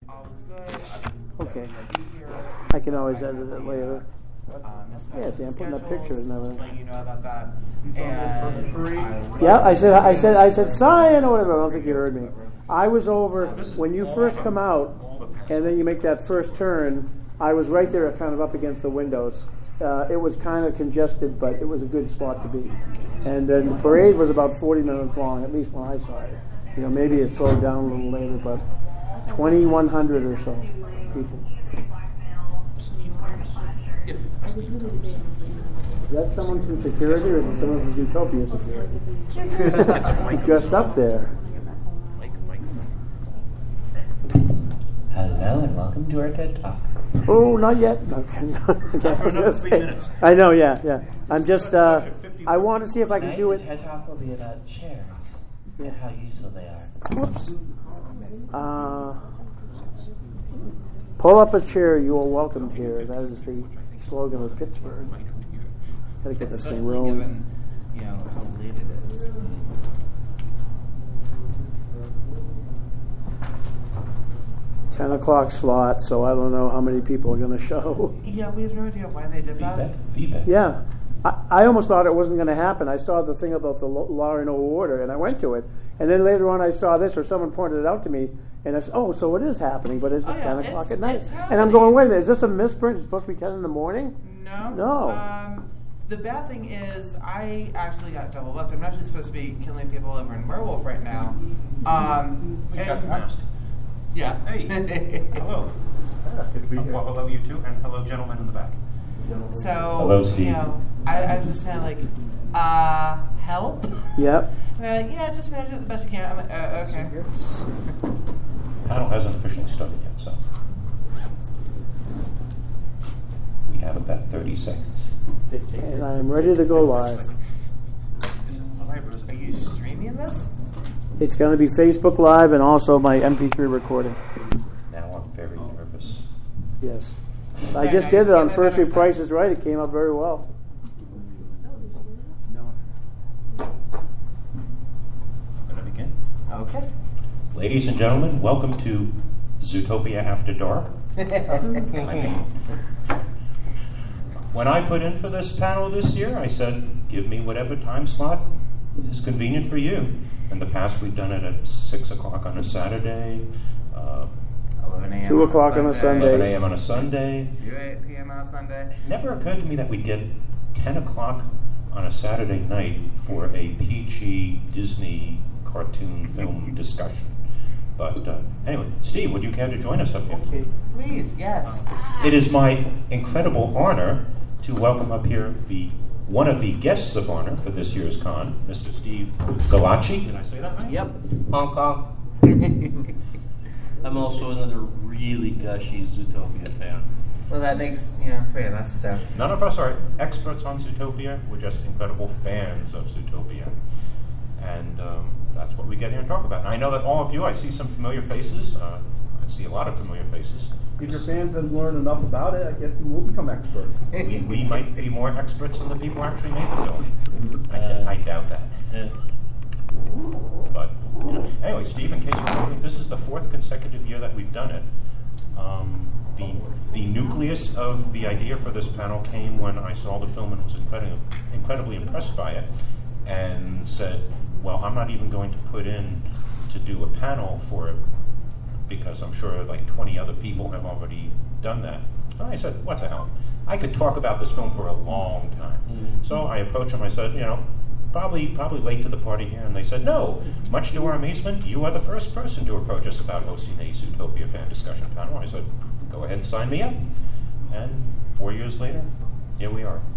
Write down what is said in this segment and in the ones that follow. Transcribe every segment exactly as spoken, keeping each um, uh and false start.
all is good. I'm Okay. gonna be here. I can always I edit have it the, later. Uh, Miss Yeah, see, I'm putting up schedules, pictures and everything. just letting you know about that. saw the first parade? And Yeah, I said, I said, I said, sign or whatever. I don't think you heard me. I was over when you first come out, and then you make that first turn. I was right there, kind of up against the windows. Uh, it was kind of congested, but it was a good spot to be. And then the parade was about forty minutes long, at least when I saw it. You know, maybe it slowed down a little later, but twenty-one hundred or so people. If Steve comes. Is that someone from security or is it someone from Zootopia security? He dressed up there. Mike, Mike. Hello and welcome to our TED Talk. Oh, not yet. Okay. For another three minutes. I know, yeah, yeah. I'm just, uh, I want to see if I can Tonight, do the it. TED Talk will be about chairs and how useful they are. Whoops. Uh, pull up a chair, you are welcomed here. That is the slogan of Pittsburgh. Gotta get this thing especially rolling. given, you know, how late it is. Ten o'clock slot, so I don't know how many people are going to show. Yeah, we have no idea why they did that. Feedback? Feedback. Yeah. I, I almost thought it wasn't going to happen. I saw the thing about the lo- law and order, and I went to it. And then later on I saw this, or someone pointed it out to me, and I said, oh, so it is happening, but it's Oh, at yeah, ten it's- o'clock at night. it's And I'm happening. going, wait a minute, is this a misprint? It's supposed to be ten in the morning? No. No. Um, the bad thing is, I actually got double booked. I'm actually supposed to be killing people over in Werewolf right now. Um, We got and- the mask. Yeah. Hey. Hello. Good to be here. Well, hello, you two, and hello, gentlemen in the back. So, Hello, Steve. you know, I, I was just kind of like, uh, help? Yep. And they're like, yeah, just manage it the best you can. I'm like, uh, okay. Panel hasn't officially started yet, so we have about thirty seconds. And I'm ready to go live. Is it live or is Are it? you streaming this? It's going to be Facebook Live and also my M P three recording. Now I'm very nervous. Yes. I Yeah, just I- did it on yeah, First that Rate makes Price sense. is Right. It came out very well. Gonna begin. Okay. Ladies and gentlemen, welcome to Zootopia After Dark. When I put in for this panel this year, I said, give me whatever time slot is convenient for you. In the past, we've done it at six o'clock on a Saturday, uh, eleven a.m. Two o'clock on a Sunday. eleven a.m. on a Sunday. two p.m. on a Sunday. Never occurred to me that we'd get ten o'clock on a Saturday night for a P G Disney cartoon film discussion. But uh, anyway, Steve, would you care to join us up here? Okay. Please, yes. It is my incredible honor to welcome up here the one of the guests of honor for this year's con, Mister Steve Galacci. Did I say that right? Yep, Hong Kong. I'm also another really gushy Zootopia fan. Well, that makes, you know, three of us, so. None of us are experts on Zootopia. We're just incredible fans of Zootopia. And um, that's what we get here and talk about. And I know that all of you, I see some familiar faces. Uh, I see a lot of familiar faces. If your fans have learned enough about it, I guess you will become experts. we, we might be more experts than the people who actually made the film. I, Uh, I doubt that. Yeah. But you know. Anyway, Steve, in case you're wondering, this is the fourth consecutive year that we've done it. Um, the the nucleus of the idea for this panel came when I saw the film and was incredibly incredibly impressed by it, and said, "Well, I'm not even going to put in to do a panel for it because I'm sure like twenty other people have already done that." And I said, "What the hell? I could talk about this film for a long time." Mm-hmm. So I approached them. I said, "You know, probably probably late to the party here." And they said, "No. Much to our amazement, you are the first person to approach us about hosting a Zootopia fan discussion panel." I said, "Go ahead and sign me up." And four years later, here we are.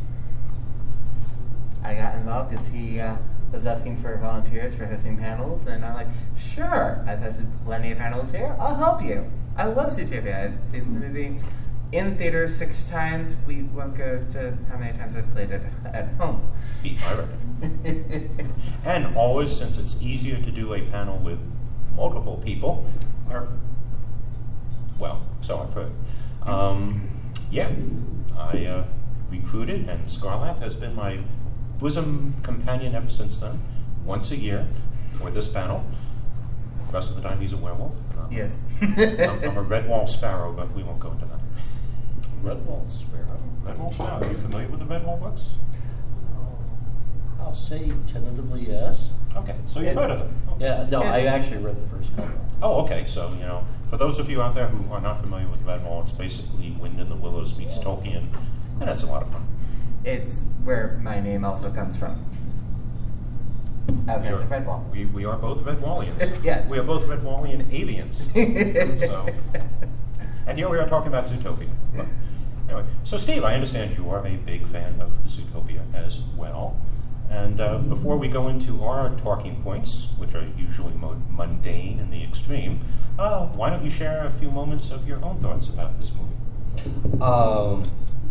I got involved because he uh, was asking for volunteers for hosting panels, and I'm like, sure, I've hosted plenty of panels here. I'll help you. I love Zootopia. I've seen the movie in theaters six times. We won't go to how many times I've played it at home. Beat my record. And always, since it's easier to do a panel with multiple people, or, well, so I've heard. Um, yeah, I uh, recruited, and Scarlath has been my bosom companion ever since then, once a year for this panel. The rest of the time he's a werewolf. that. Yes. I'm, I'm a Redwall Sparrow, but we won't go into that. Redwall Sparrow. Redwall Sparrow. Are you familiar with the Redwall books? I'll say tentatively yes. Okay, so you've It's- heard of them. Okay. Yeah, no, I actually read the first couple. Oh, okay. So, you know, for those of you out there who are not familiar with Redwall, it's basically Wind in the Willows meets Tolkien, and it's a lot of fun. It's where my name also comes from. Okay, We so are- Redwall. We, we are both Redwallians. Yes. We are both Redwallian avians. so, and here we are talking about Zootopia. But anyway, so Steve, I understand you are a big fan of Zootopia as well. And uh, before we go into our talking points, which are usually mo- mundane in the extreme, uh, why don't you share a few moments of your own thoughts about this movie? Um,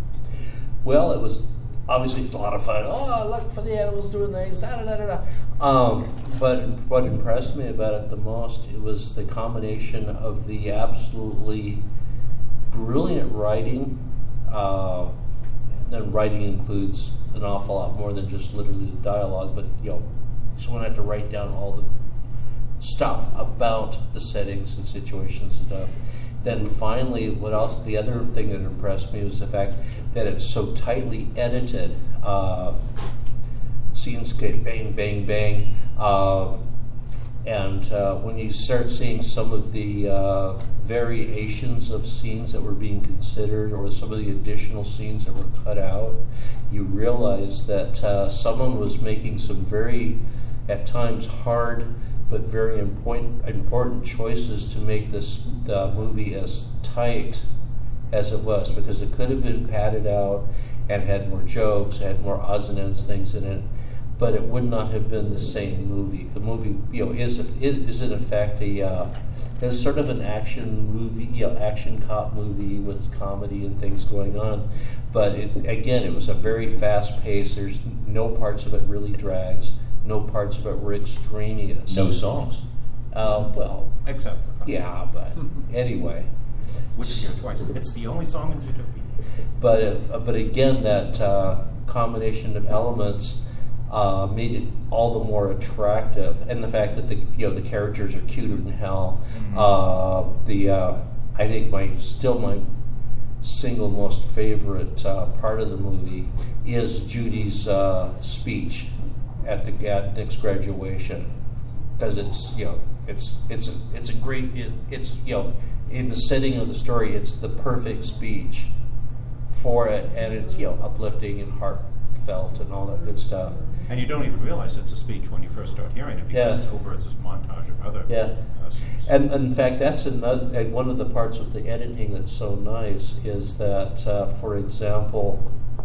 well, it was obviously it's a lot of fun. Oh, look for the animals doing things. Da da da da da. Um, but what impressed me about it the most it was the combination of the absolutely brilliant writing. Uh, and writing includes an awful lot more than just literally the dialogue. But you know, someone had to write down all the stuff about the settings and situations and stuff. Then finally, what else? The other thing that impressed me was the fact that it's so tightly edited. Uh, scenes get bang, bang, bang, uh, and uh, when you start seeing some of the uh, variations of scenes that were being considered, or some of the additional scenes that were cut out, you realize that uh, someone was making some very, at times, hard but very important important choices to make this the movie as tight as it was, because it could have been padded out and had more jokes, had more odds and ends things in it, but it would not have been the same movie. The movie, you know, is is in effect a uh, is sort of an action movie, you know, action cop movie with comedy and things going on. But it, again, it was a very fast pace. There's no parts of it really drags. No parts of it were extraneous. No songs. Uh, well, Except for yeah, but anyway. which is here twice. It's the only song in Zootopia. But uh, but again, that uh, combination of elements uh, made it all the more attractive, and the fact that the you know the characters are cuter than hell. Mm-hmm. Uh, the uh, I think my still my single most favorite uh, part of the movie is Judy's uh, speech at the at Nick's graduation, because it's you know it's it's a, it's a great it, it's you know in the setting of the story it's the perfect speech for it, and it's you know uplifting and heartfelt and all that good stuff. And you don't even realize it's a speech when you first start hearing it, because Yeah. it's over as this montage of other Yeah. uh, scenes. And, and in fact, that's another uh, one of the parts of the editing that's so nice is that, uh, for example,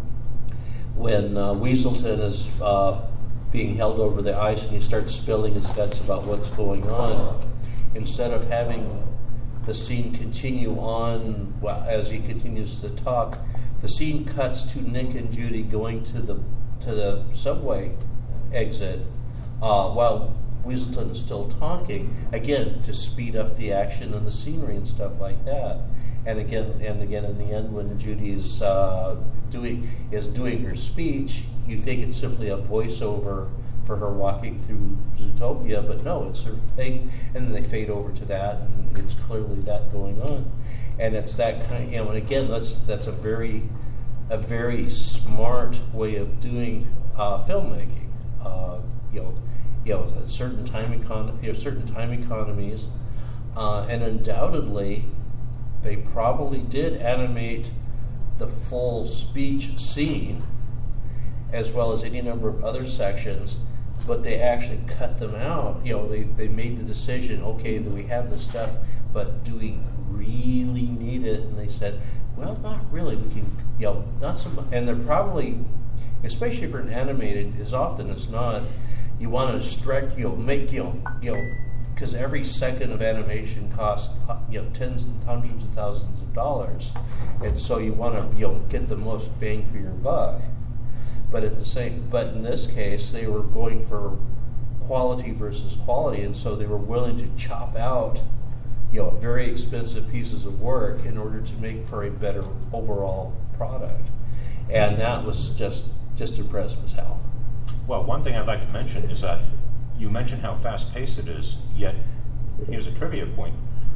when uh, Weaselton is uh, being held over the ice and he starts spilling his guts about what's going on, instead of having the scene continue on well, as he continues to talk, the scene cuts to Nick and Judy going to the to the subway exit uh, while Weaselton is still talking, again to speed up the action and the scenery and stuff like that. And again, and again, in the end, when Judy is uh, doing is doing her speech, you think it's simply a voiceover for her walking through Zootopia, but no, it's her thing. And then they fade over to that, and it's clearly that going on. And it's that kind, you know. And again, that's that's a very a very smart way of doing uh, filmmaking. Uh, you know, you know, certain time econ- you know, certain time economies, uh, and undoubtedly, they probably did animate the full speech scene, as well as any number of other sections, but they actually cut them out. You know, they, they made the decision, okay, that we have this stuff, but do we really need it? And they said, well, not really. We can, you know, not so much. And they're probably, especially for an animated, as often as not, you want to stretch, you know, make, you know, you know, because every second of animation costs, you know, tens and hundreds of thousands of dollars, and so you want to, you know, get the most bang for your buck. But at the same, but in this case, they were going for quality versus quality, and so they were willing to chop out, you know, very expensive pieces of work in order to make for a better overall product, and that was just just impressive as hell. Well, one thing I'd like to mention is that you mentioned how fast-paced it is, yet here's a trivia point.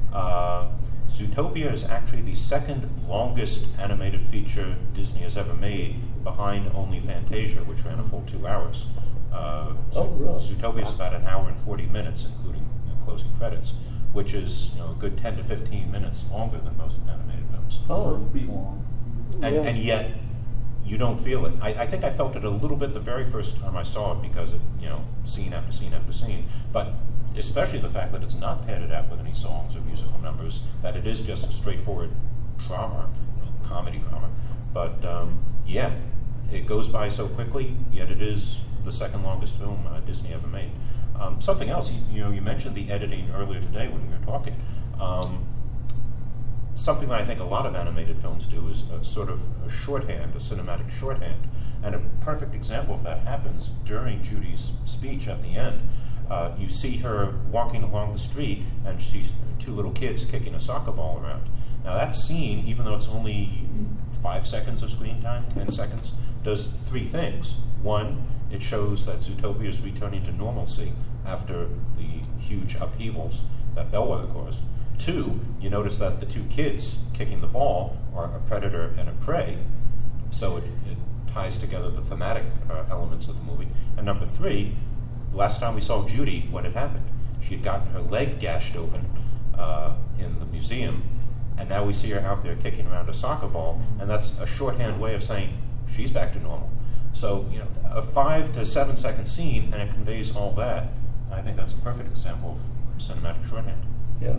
Uh, Zootopia is actually the second longest animated feature Disney has ever made, behind only Fantasia, which ran a full two hours. Uh, Oh, really? Zootopia is about an hour and forty minutes, including you know, closing credits, which is you know, a good ten to fifteen minutes longer than most animated films. Oh, Must be long. And, Yeah. and yet, you don't feel it. I, I think I felt it a little bit the very first time I saw it because it, you know, scene after scene after scene. But especially the fact that it's not padded out with any songs or musical numbers, that it is just a straightforward drama, you know, comedy drama. But um, yeah, it goes by so quickly, yet it is the second longest film uh, Disney ever made. Um, something else, you, you know, you mentioned the editing earlier today when we were talking. Um, something that I think a lot of animated films do is a sort of a shorthand, a cinematic shorthand. And a perfect example of that happens during Judy's speech at the end. Uh, you see her walking along the street, and she's two little kids kicking a soccer ball around. Now that scene, even though it's only five seconds of screen time, ten seconds, does three things. One, it shows that Zootopia is returning to normalcy after the huge upheavals that Bellwether caused. Two, you notice that the two kids kicking the ball are a predator and a prey, so it, it ties together the thematic uh, elements of the movie. And number three, last time we saw Judy, what had happened? She had gotten her leg gashed open uh, in the museum, and now we see her out there kicking around a soccer ball, and that's a shorthand way of saying she's back to normal. So, you know, a five to seven second scene, and it conveys all that. I think that's a perfect example of cinematic shorthand. yeah.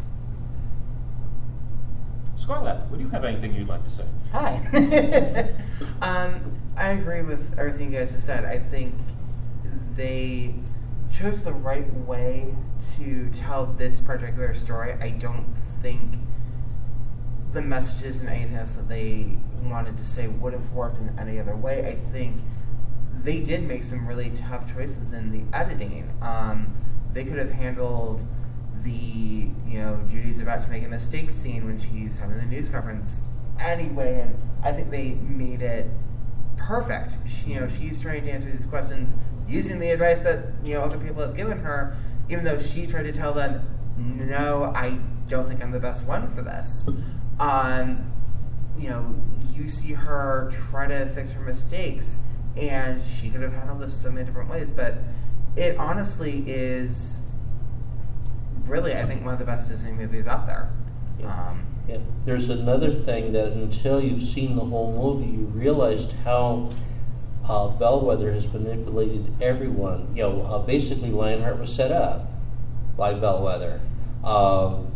Scarlett, would you have anything you'd like to say? Hi. um, I agree with everything you guys have said. I think they chose the right way to tell this particular story. I don't think the messages and anything else that they wanted to say would have worked in any other way. I think they did make some really tough choices in the editing. Um, they could have handled the, you know, Judy's about to make a mistake scene when she's having the news conference anyway, and I think they made it perfect. She, you know, she's trying to answer these questions using the advice that, you know, other people have given her, even though she tried to tell them, no, I don't think I'm the best one for this. Um, you know, you see her try to fix her mistakes, and she could have handled this so many different ways, but it honestly is really, I think, one of the best Disney movies out there. Yeah. Um, Yeah. There's another thing that until you've seen the whole movie, you realized how uh, Bellwether has manipulated everyone. You know, uh, basically Lionheart was set up by Bellwether. Um,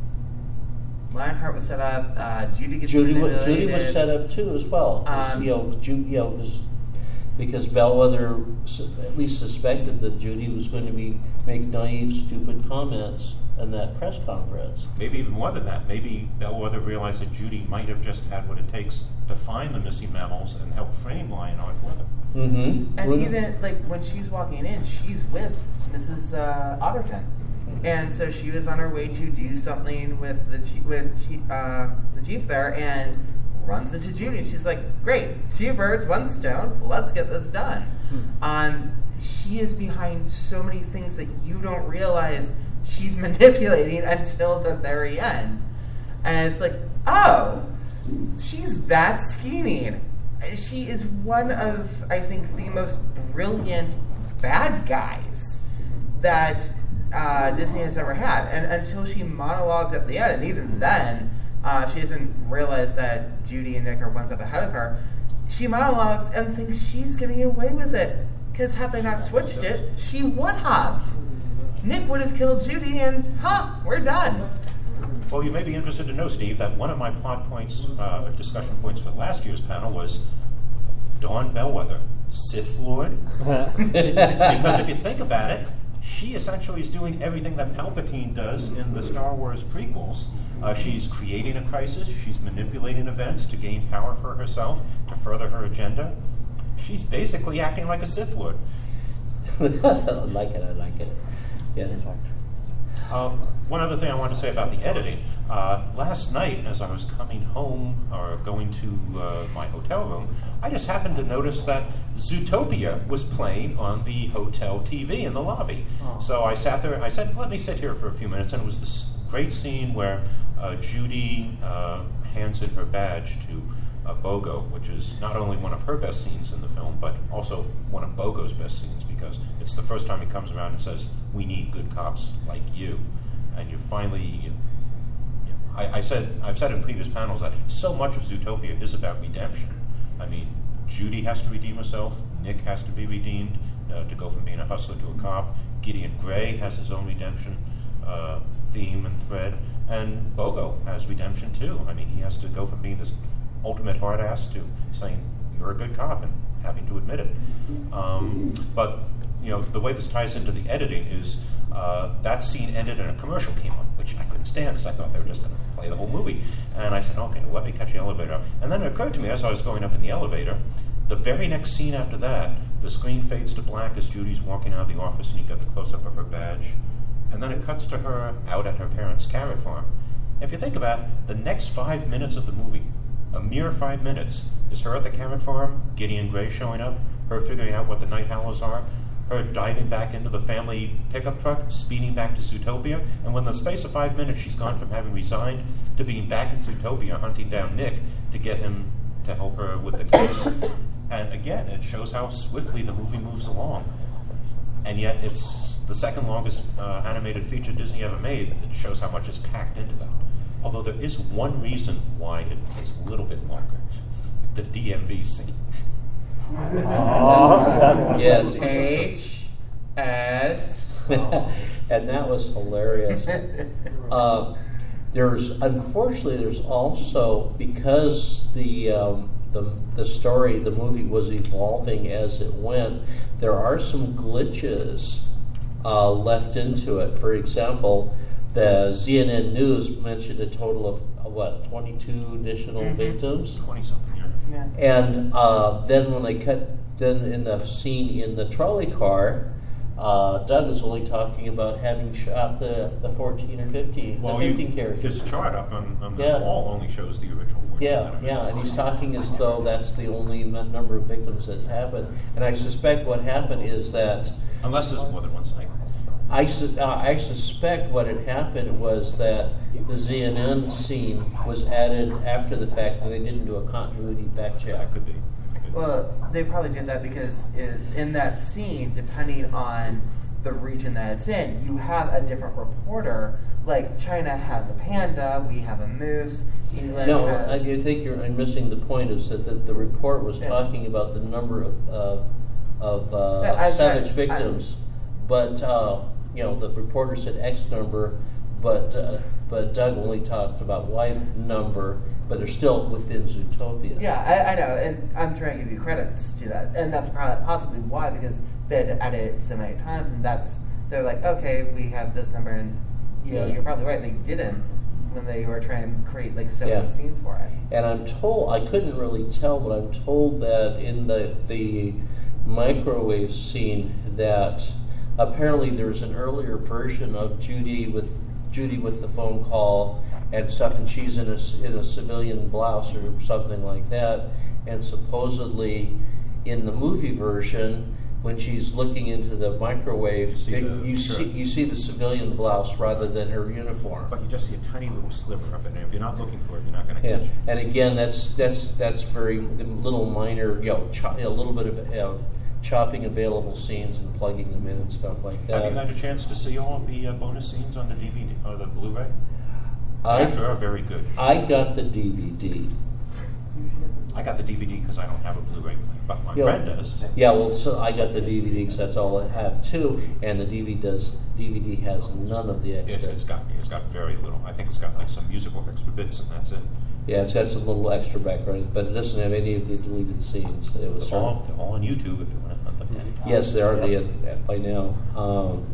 Lionheart was set up. Uh, Judy gets Judy, wa- manipulated. Judy was set up too, as well. 'Cause, Um, you know, Ju- you know, 'cause- because Bellwether s- at least suspected that Judy was going to be make naive, stupid comments in that press conference. Maybe even more than that. Maybe Bellwether realized that Judy might have just had what it takes to find the missing mammals and help frame Lionheart for them. Mm-hmm. And even, like, when she's walking in, she's with Missus Uh, Otterton. And so she was on her way to do something with the chief, with chief, uh, the chief there, and runs into Judy. And she's like, great, two birds, one stone, let's get this done. Hmm. Um, she is behind so many things that you don't realize she's manipulating until the very end. And it's like, oh, she's that scheming. She is one of, I think, the most brilliant bad guys that uh, Disney has ever had. And until she monologues at the end, and even then, uh, she doesn't realize that Judy and Nick are one step ahead of her, she monologues and thinks she's getting away with it. Because had they not switched it, she would have. Nick would have killed Judy, and, huh, we're done. Well, you may be interested to know, Steve, that one of my plot points, uh, discussion points for last year's panel was Dawn Bellwether, Sith Lord. Because if you think about it, she essentially is doing everything that Palpatine does in the Star Wars prequels. Uh, she's creating a crisis. She's manipulating events to gain power for herself, to further her agenda. She's basically acting like a Sith Lord. I like it, I like it. Yeah. Uh, one other thing I want to say about the editing. Uh, last night, as I was coming home or going to uh, my hotel room, I just happened to notice that Zootopia was playing on the hotel T V in the lobby. Oh. So I sat there, I said, let me sit here for a few minutes, and it was this great scene where uh, Judy uh, hands in her badge to uh, Bogo, which is not only one of her best scenes in the film, but also one of Bogo's best scenes, because it's the first time he comes around and says, "We need good cops like you," and you finally. You, you know, I, I said I've said in previous panels that so much of Zootopia is about redemption. I mean, Judy has to redeem herself. Nick has to be redeemed uh, to go from being a hustler to a cop. Gideon Gray has his own redemption uh, theme and thread, and Bogo has redemption too. I mean, he has to go from being this ultimate hard ass to saying you're a good cop and having to admit it. Um, but you know, the way this ties into the editing is uh, that scene ended and a commercial came on, which I couldn't stand because I thought they were just going to play the whole movie. And I said, okay, well, let me catch the elevator up. And then it occurred to me as I was going up in the elevator, the very next scene after that, the screen fades to black as Judy's walking out of the office and you get the close-up of her badge. And then it cuts to her out at her parents' carrot farm. If you think about it, the next five minutes of the movie, a mere five minutes, is her at the carrot farm, Gideon Gray showing up, her figuring out what the night howlers are, her diving back into the family pickup truck, speeding back to Zootopia, and when the space of five minutes she's gone from having resigned to being back in Zootopia hunting down Nick to get him to help her with the case. And again, it shows how swiftly the movie moves along. And yet it's the second longest uh, animated feature Disney ever made. It shows how much is packed into that. Although there is one reason why it is a little bit longer. The D M V scene. Oh, yes. H S And that was hilarious. uh, there's unfortunately there's also, because the um, the the story, the movie was evolving as it went, there are some glitches uh, left into it. For example, the Z N N News mentioned a total of uh, what twenty-two additional mm-hmm. victims, twenty something, yeah. Yeah. And uh, then when they cut, then in the scene in the trolley car, uh, Doug is only talking about having shot the, the fourteen or fifteen, well, the fifteen you, characters. His chart up on, on the yeah. wall only shows the original fourteen. Yeah, yeah, and he's talking as though that's the only m- number of victims that's happened. And I suspect what happened is that, unless there's more than one sniper. I, su- uh, I suspect what had happened was that the Z N N scene was added after the fact, and they didn't do a continuity fact check. That could be. Well, they probably did that because it, in that scene, depending on the region that it's in, you have a different reporter. Like China has a panda, we have a moose. England no, has... I, I think you're I'm missing the point. Is that the, the report was yeah. talking about the number of uh, of uh, yeah, I, savage I, victims, I, but uh, you know the reporter said X number, but uh, but Doug only talked about Y number. But they're still within Zootopia. Yeah, I, I know, and I'm trying to give you credits to that, and that's probably possibly why, because they had to edit it so many times, and that's they're like, okay, we have this number, and you know, yeah. you're probably right, they didn't when they were trying to create like so many yeah. scenes for it. And I'm told, I couldn't really tell, but I'm told that in the the microwave scene that apparently there's an earlier version of Judy with Judy with the phone call and stuff, and she's in a, in a civilian blouse or something like that. And supposedly, in the movie version, when she's looking into the microwave, see it, the, you sure. see you see the civilian blouse rather than her uniform. But you just see a tiny little sliver of it, and if you're not looking for it, you're not going to Yeah, catch it. and again, that's that's that's very little minor, you know, cho- a little bit of uh, chopping available scenes and plugging them in and stuff like that. Have you had a chance to see all of the uh, bonus scenes on the D V D or the Blu-ray? I, They are very good. I got the D V D. I got the D V D because I don't have a Blu-ray player, but my Yeah. friend does. Yeah, well, so I got the D V D because that's all I have too, and the D V D does D V D has none of the extra. It's, it's got it's got very little. I think it's got like some musical extra bits, and that's it. Yeah, it's got some little extra background, but it doesn't have any of the deleted scenes. It was They're all, they're all on YouTube if you want to hunt them down. Yes, they are they, by now. Um,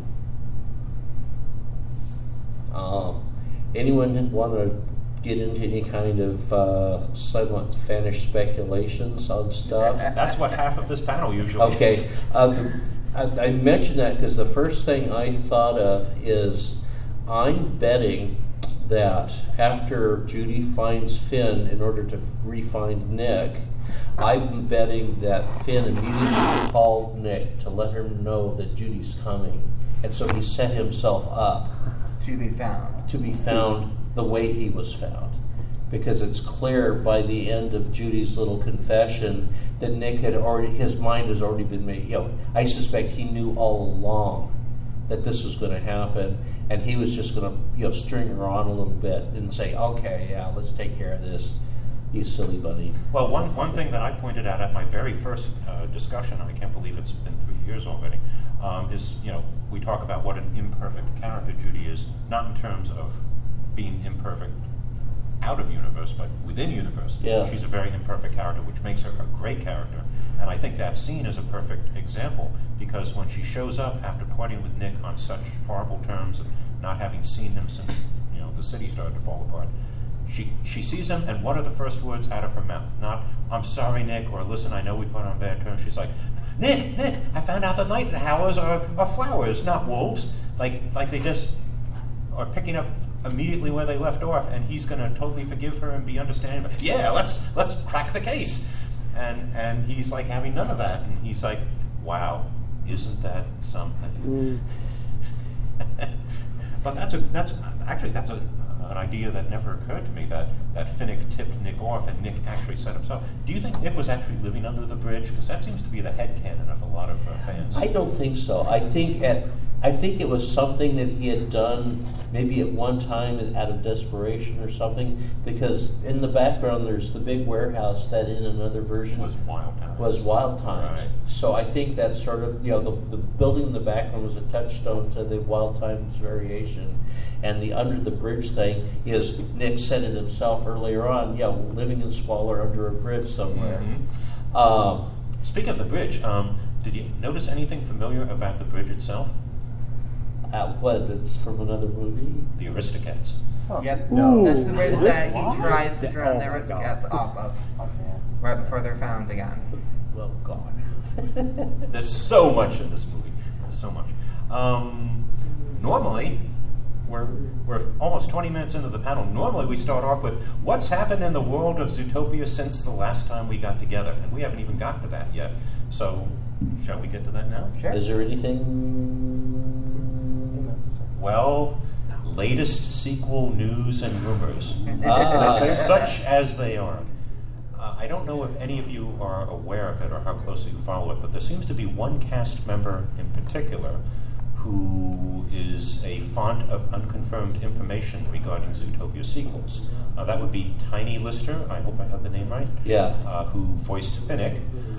uh, anyone want to get into any kind of uh, somewhat Spanish speculations on stuff? That's what half of this panel usually Okay, is. uh, I, I mentioned that because the first thing I thought of is I'm betting that after Judy finds Finn in order to re-find Nick, I'm betting that Finn immediately called Nick to let him know that Judy's coming, and so he set himself up. to be found. to be found the way he was found. Because it's clear by the end of Judy's little confession that Nick had already, his mind has already been made. You know, I suspect he knew all along that this was going to happen, and he was just going to, you know, string her on a little bit and say, okay, yeah, let's take care of this, you silly bunny. Well, one, one thing that I pointed out at my very first uh, discussion, I can't believe it's been three years already, um, is, you know, we talk about what an imperfect character Judy is, not in terms of being imperfect out of universe, but within universe. Yeah. She's a very imperfect character, which makes her a great character. And I think that scene is a perfect example, because when she shows up after parting with Nick on such horrible terms and not having seen him since, you know, the city started to fall apart, she she sees him, and what are the first words out of her mouth? Not, I'm sorry, Nick, or listen, I know we put on bad terms. She's like, Nick, Nick, I found out the night howlers are, are flowers, not wolves. Like like they just are picking up immediately where they left off, and he's going to totally forgive her and be understanding. But yeah, let's let's crack the case. And and he's like having none of that, and he's like, wow, isn't that something? Mm. But that's a that's actually that's a an idea that never occurred to me, that that Finnick tipped Nick off and Nick actually said himself. Do you think Nick was actually living under the bridge? Because that seems to be the headcanon of a lot of uh, fans. I don't think so. I think at I think it was something that he had done maybe at one time out of desperation or something, because in the background there's the big warehouse that in another version was Wild Times. Was Wild Times. Right. So I think that sort of, you know, the, the building in the background was a touchstone to the Wild Times variation. And the under the bridge thing is, Nick said it himself earlier on, yeah, living in squalor under a bridge somewhere. Mm-hmm. Um, Speaking of the bridge, um, did you notice anything familiar about the bridge itself? Uh, what? It's from another movie? The Aristocats. Huh. Yep. No. That's the bridge Is that it? he What? tries to drown Oh the my Aristocats God. off of. Right before they're found again. Well, God. There's so much in this movie. There's so much. Um, normally, we're we're almost twenty minutes into the panel. Normally, we start off with what's happened in the world of Zootopia since the last time we got together, and we haven't even gotten to that yet. So, shall we get to that now? Sure. Is there anything? Well, latest sequel news and rumors, Ah. such as they are. Uh, I don't know if any of you are aware of it or how closely you follow it, but there seems to be one cast member in particular who is a font of unconfirmed information regarding Zootopia sequels. Uh, that would be Tiny Lister, I hope I have the name right, Yeah. uh, who voiced Finnick.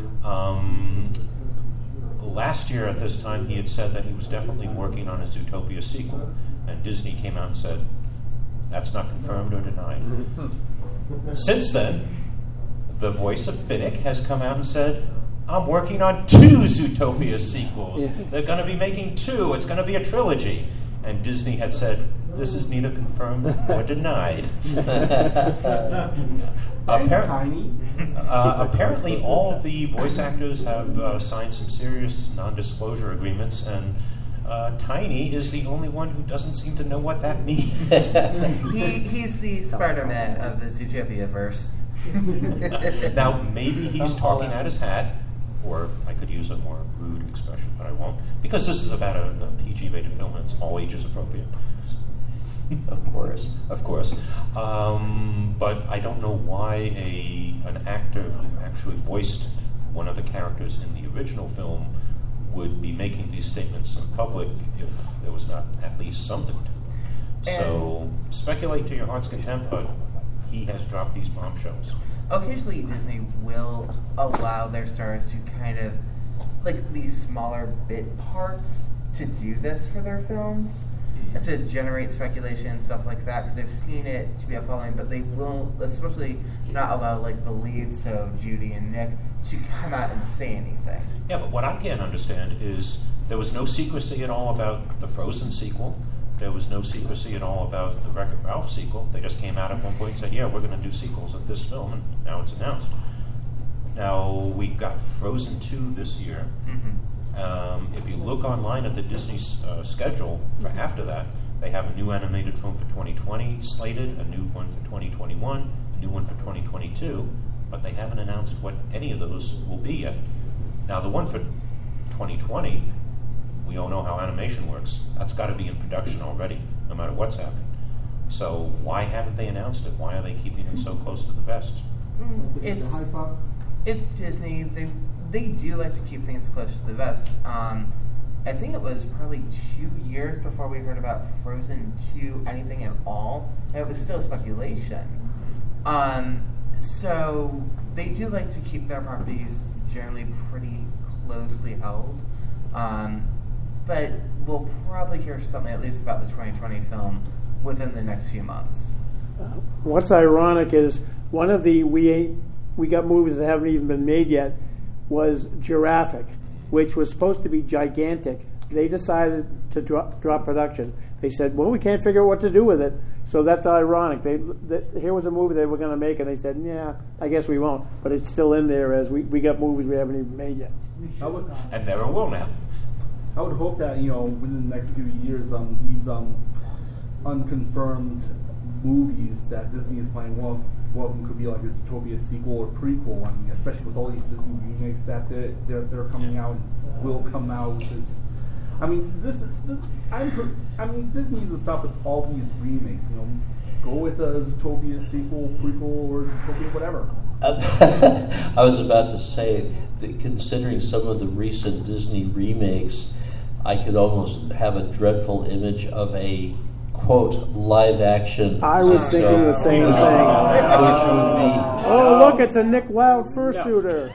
Um, last year at this time, he had said that he was definitely working on a Zootopia sequel, and Disney came out and said, that's not confirmed or denied. Since then, the voice of Finnick has come out and said, I'm working on two Zootopia sequels. Yeah. They're going to be making two. It's going to be a trilogy. And Disney had said, this is neither confirmed nor denied. Thanks, Appar- Tiny. uh, apparently, all of the voice actors have uh, signed some serious non-disclosure agreements, and uh, Tiny is the only one who doesn't seem to know what that means. he, he's the Spider-Man of the Zootopia verse. Now, maybe he's talking out his hat, or I could use a more rude expression, but I won't, because this is about a, a P G-rated film and it's all ages appropriate. Of course. Of course. Um, but I don't know why a an actor who actually voiced one of the characters in the original film would be making these statements in public if there was not at least something to them. So speculate to your heart's content, but he has dropped these bombshells. Occasionally, Disney will allow their stars to kind of, like, these smaller bit parts to do this for their films and to generate speculation and stuff like that, because they've seen it to be a following, but they will especially not allow, like, the leads, so Judy and Nick, to come out and say anything. Yeah, but what I can't understand is there was no secrecy at all about the Frozen sequel. There was no secrecy at all about the Wreck-It Ralph sequel. They just came out at one point and said, yeah, we're going to do sequels of this film, and now it's announced. Now, we got Frozen two this year. Mm-hmm. Um, if you look online at the Disney uh, schedule for after that, they have a new animated film for twenty twenty slated, a new one for twenty twenty-one, a new one for twenty twenty-two, but they haven't announced what any of those will be yet. Now, the one for twenty twenty, we all know how animation works. That's got to be in production already. no matter what's happening. So why haven't they announced it? Why are they keeping it so close to the vest? Mm, it's, it's Disney. They they do like to keep things close to the vest. Um, I think it was probably two years before we heard about Frozen two, anything at all. It was still speculation. Um, so they do like to keep their properties generally pretty closely held. Um, but we'll probably hear something at least about the twenty twenty film within the next few months. Uh, what's ironic is one of the we ain't, we got movies that haven't even been made yet was Jurassic, which was supposed to be gigantic. They decided to drop, drop production. They said, well, we can't figure out what to do with it. So that's ironic. They, they here was a movie they were going to make, and they said, yeah, I guess we won't. But it's still in there as we, we got movies we haven't even made yet. I would, and never will now. I would hope that, you know, within the next few years, um, these um, unconfirmed movies that Disney is planning, well, one of them could be like a Zootopia sequel or prequel. I mean, especially with all these Disney remakes that they're they're, they're coming out and will come out, which is, I mean, this, this I'm, I mean, Disney needs to stop with all these remakes. You know, go with a Zootopia sequel, prequel, or Zootopia whatever. I was about to say that considering some of the recent Disney remakes, I could almost have a dreadful image of a quote live action. I was show, thinking the same which, thing. Which would be. Oh, look, it's a Nick Wilde fursuiter.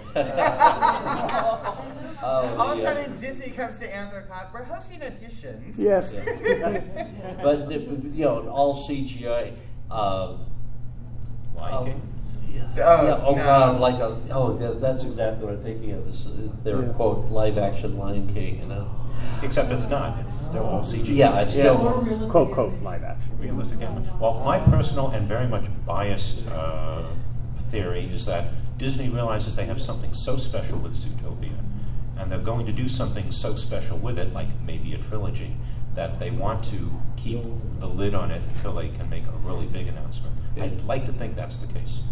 Oh, All of a yeah. sudden, Disney comes to Anthrocot. We're hosting auditions. Yes. But, you know, all C G I. Uh, Lion King? Yeah. Oh, yeah, oh no. God, like a, oh, yeah, that's exactly what I'm thinking of. Is uh, their Yeah. quote live action Lion King, you know? Except it's not. It's still all C G I. Yeah, it's still Quote, quote, live action. Realistic animal. Well, my personal and very much biased uh, theory is that Disney realizes they have something so special with Zootopia, and they're going to do something so special with it, like maybe a trilogy, that they want to keep the lid on it until they can make a really big announcement. I'd like to think that's the case.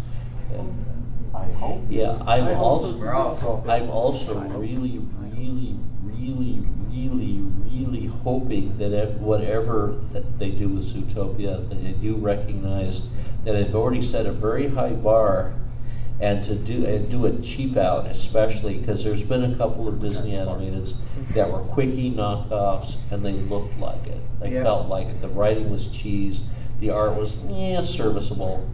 I hope. Yeah, I'm I hope also, We're all- I'm also really, really, really, really, really hoping that ev- whatever that they do with Zootopia, that they do recognize that they've already set a very high bar, and to do and do a cheap out, especially because there's been a couple of Disney animateds that were quickie knockoffs, and they looked like it. They Yeah. felt like it. The writing was cheese, the art was yeah serviceable,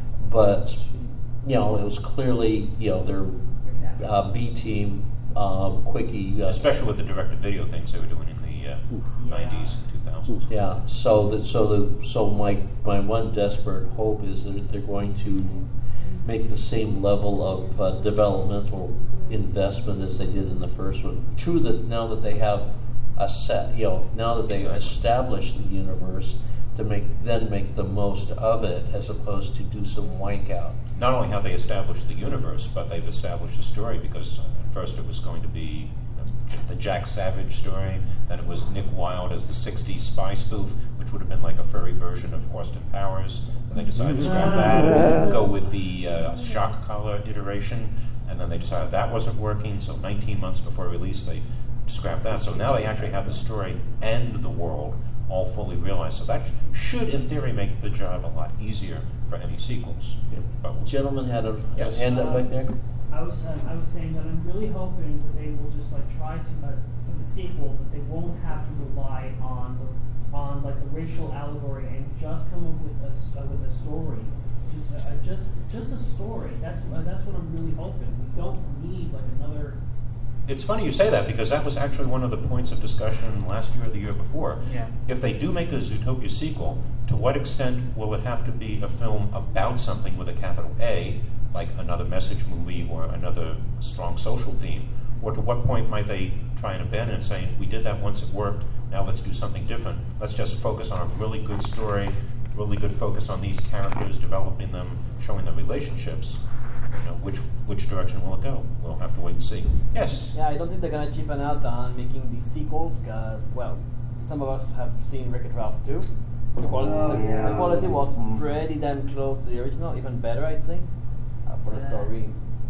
but you know it was clearly you know their uh, B team um, quickie. Uh, Especially with the direct-to-video things they were doing in the uh, nineties and two thousands. Yeah, so that so the so my my one desperate hope is that they're going to make the same level of uh, developmental investment as they did in the first one. True that now that they have a set, you know, now that they established the universe, to make then make the most of it as opposed to do some wank out. Not only have they established the universe, but they've established the story, because at first it was going to be the Jack Savage story, then it was Nick Wilde as the sixties spy spoof, which would have been like a furry version of Austin Powers, and they decided to scrap that and go with the uh, shock collar iteration, and then they decided that wasn't working, so nineteen months before release they scrapped that. So now they actually have the story and the world all fully realized, so that should in theory make the job a lot easier for any sequels. Yeah. But we'll see. Gentleman had a, Yes. a hand up right there. I was uh, I was saying that I'm really hoping that they will just like try to uh, for the sequel that they won't have to rely on the, on like the racial allegory and just come up with a s- uh, with a story, just uh, just just a story. That's uh, that's what I'm really hoping. We don't need like another. It's funny you say that, because that was actually one of the points of discussion last year or the year before. Yeah. If they do make a Zootopia sequel, to what extent will it have to be a film about something with a capital A, like another message movie or another strong social theme? Or to what point might they try and abandon it, saying, we did that once, it worked, now let's do something different. Let's just focus on a really good story, really good focus on these characters, developing them, showing the relationships. You know, which which direction will it go? We'll have to wait and see. Yes? Yeah, I don't think they're gonna cheapen out on making these sequels because, well, some of us have seen Wreck-It Ralph two. The quality, Oh, the, yeah. the quality was pretty damn close to the original, even better, I'd say. Uh, for the Yeah. story,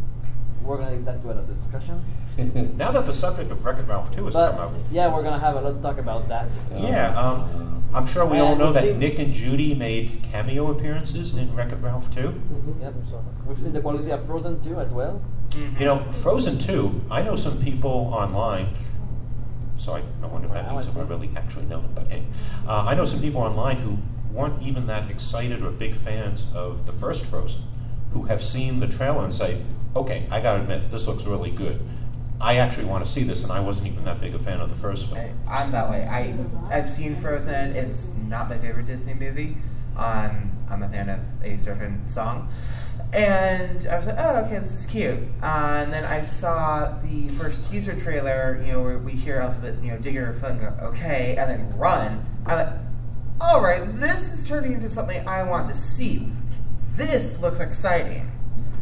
we're gonna leave that to another discussion. Now that the subject of Wreck-It Ralph two has But come up, yeah, we're gonna have a lot to talk about that. yeah, um, I'm sure we all And know we've that seen- Nick and Judy made cameo appearances in Wreck-It Ralph two. Yep. We've seen the quality of Frozen two as well. You know, Frozen two, I know some people online, so I don't wonder if that Wow, means I if I see. really actually know them, but hey. Uh, I know some people online who weren't even that excited or big fans of the first Frozen, who have seen the trailer and say, okay, I gotta admit, this looks really good. I actually want to see this, and I wasn't even that big a fan of the first film. I, I'm that way. I, I've seen Frozen. It's not my favorite Disney movie. Um, I'm a fan of a certain song. And I was like, oh, okay, this is cute. Uh, and then I saw the first teaser trailer, you know, where we hear Elsa, you know, digging her foot and go, okay, and then run. I'm like, all right, this is turning into something I want to see. This looks exciting.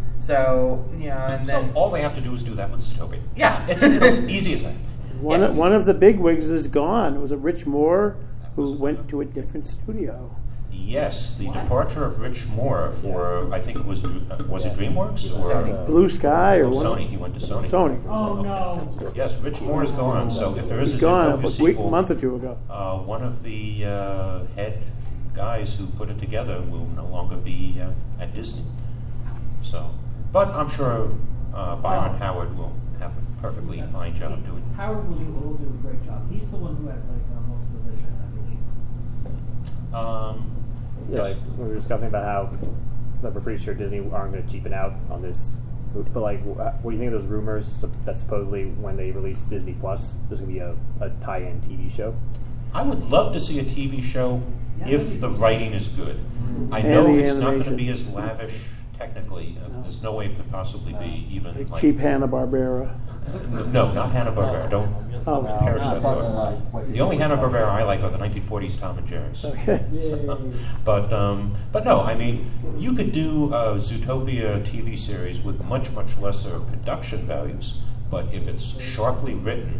So, you know, and then... So all they have to do is do that with Zootopia. Yeah. It's as easy as that. One, Yes. of, one of the big wigs is gone. It was a Rich Moore who went to a different studio. Yes, the departure of Rich Moore for, I think it was, uh, was it DreamWorks? Or Sony. Blue Sky or Oh, one? Sony, he went to Sony. Sony. Oh no. Yes, Rich Moore is gone, so if there is He's a gone a Zootopia week, sequel, month or two ago. uh, one of the uh, head guys who put it together will no longer be uh, at Disney. So, but I'm sure uh, Byron Oh. Howard will have a perfectly fine job doing it. Howard will do, will do a great job. He's the one who had like uh, most of the vision, I believe. Um, Yeah, yes. like we were discussing about how like, we're pretty sure Disney aren't going to cheapen out on this. But like, wh- what do you think of those rumors sup- that supposedly when they release Disney Plus, there's going to be a, a tie-in T V show? I would love to see a T V show Yeah, if that'd the be great. writing is good. I And know the it's not going to animation. be as lavish technically. Uh, No. There's no way it could possibly be even Like like cheap Hanna-Barbera. No, not Hanna-Barbera. Don't Oh. compare Not stuff. fucking like- The only Hanna-Barbera I like are the nineteen forties Tom and Jerry's. Okay. But um, but no, I mean, you could do a Zootopia T V series with much, much lesser production values, but if it's sharply written,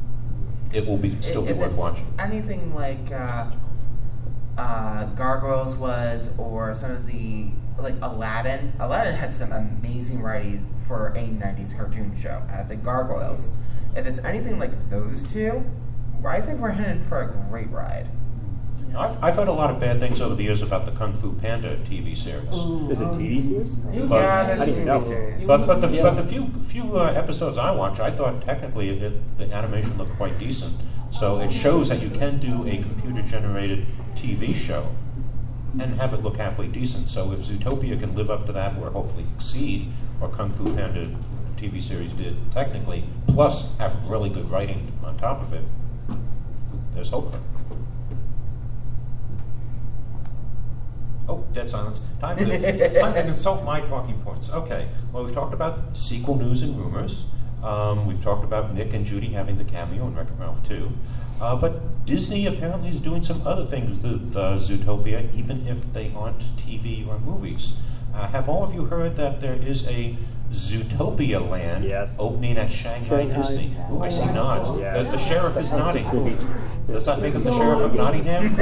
it will be still be if worth it's watching. anything like uh, uh, Gargoyles was, or some of the like Aladdin. Aladdin had some amazing writing for a nineties cartoon show, as the Gargoyles. If it's anything like those two, I think we're headed for a great ride. You know, I've, I've heard a lot of bad things over the years about the Kung Fu Panda T V series. Is it T V series? But- yeah, I there's a didn't T V know. series. But but the Yeah. but the few few uh, episodes I watched, I thought technically it, the animation looked quite decent. So it shows that you can do a computer generated T V show and have it look halfway decent. So if Zootopia can live up to that, or hopefully exceed what Kung Fu Panda T V series did technically, plus have really good writing on top of it, there's hope for it. Oh, dead silence. Time to, time to consult my talking points. Okay. Well, we've talked about sequel news and rumors. Um, we've talked about Nick and Judy having the cameo in Wreck-It Ralph two. Uh, but Disney apparently is doing some other things with uh, Zootopia, even if they aren't T V or movies. Uh, have all of you heard that there is a Zootopia Land Yes. opening at Shanghai, Shanghai. Disney? Ooh, I see nods. Yes. The, the sheriff is nodding. Does that make him the sheriff of Nottingham?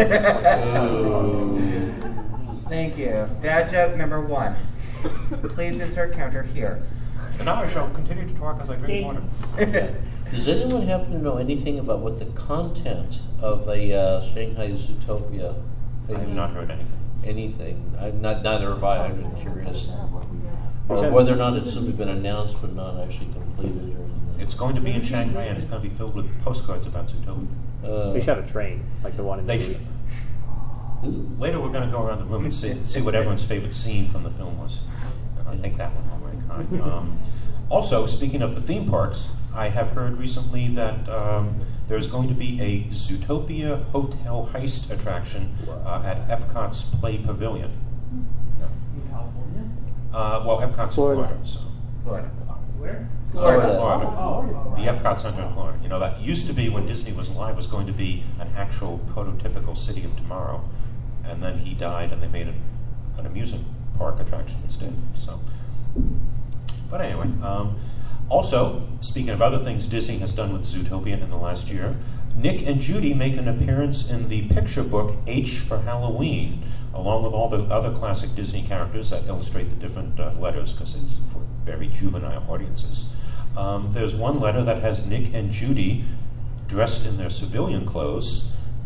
Thank you. Dad joke number one. Please insert counter here. And now I shall continue to talk as I drink water. Does anyone happen to know anything about what the content of a uh, Shanghai Zootopia? I have not heard anything. Anything? I'm not. Neither have I. I'm just curious. Or should- whether or not it's simply been announced but not actually completed. Or anything. It's going to be in Shanghai and it's going to be filled with postcards about Zootopia. Uh, They should have a train, like the one in the They movie. should. Later we're going to go around the room and see, see what everyone's favorite scene from the film was. And I think that one will rank high. Um, also, speaking of the theme parks, I have heard recently that um, there's going to be a Zootopia Hotel Heist attraction uh, at Epcot's Play Pavilion. Yeah. In California? Uh, well, Epcot's Florida. in Florida, so. Florida. Where? Florida. Florida. Oh, The Epcot Center in Florida. You know, that used to be, when Disney was alive, was going to be an actual prototypical City of Tomorrow. And then he died and they made it an amusement park attraction instead. So, but anyway, um, also, speaking of other things Disney has done with Zootopia in the last year, Nick and Judy make an appearance in the picture book H for Halloween, along with all the other classic Disney characters that illustrate the different uh, letters, because it's for very juvenile audiences. Um, there's one letter that has Nick and Judy dressed in their civilian clothes,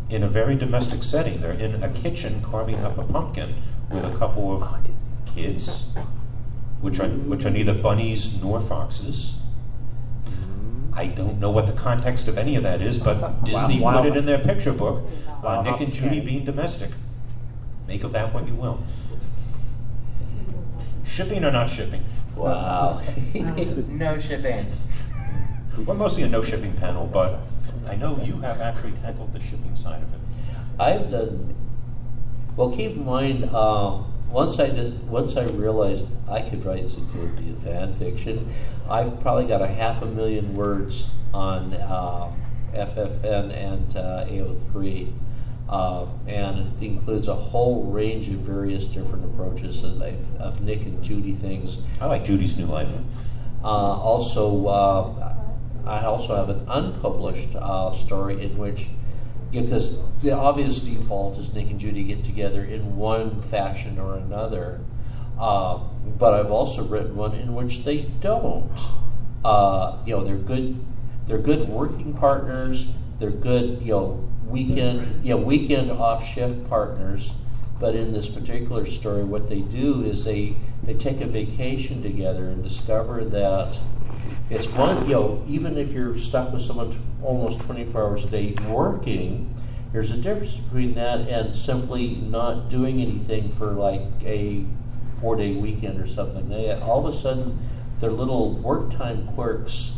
in a very domestic setting. They're in a kitchen carving up a pumpkin with a couple of kids, which are which are neither bunnies nor foxes. I don't know what the context of any of that is, but Disney wow. put it in their picture book. Uh, Wow. Nick and Judy being domestic. Make of that what you will. Shipping or not shipping? Wow. No shipping. We're mostly a no shipping panel, but I know you have actually tackled the shipping side of it. I've done. Well, keep in mind, uh, once I just, once I realized I could write Zootopia fan fiction, I've probably got a half a million words on uh, F F N and uh, A O three, uh, and it includes a whole range of various different approaches of, of Nick and Judy things. I like Judy's New Life. Uh, also, uh, I also have an unpublished uh, story in which, because the obvious default is Nick and Judy get together in one fashion or another, uh, but I've also written one in which they don't. Uh, you know, they're good. They're good working partners. They're good, you know, weekend, you know, weekend off shift partners. But in this particular story, what they do is they they take a vacation together and discover that it's one, you know, even if you're stuck with someone t- almost twenty-four hours a day working, there's a difference between that and simply not doing anything for like a four-day weekend or something. They all of a sudden, their little work time quirks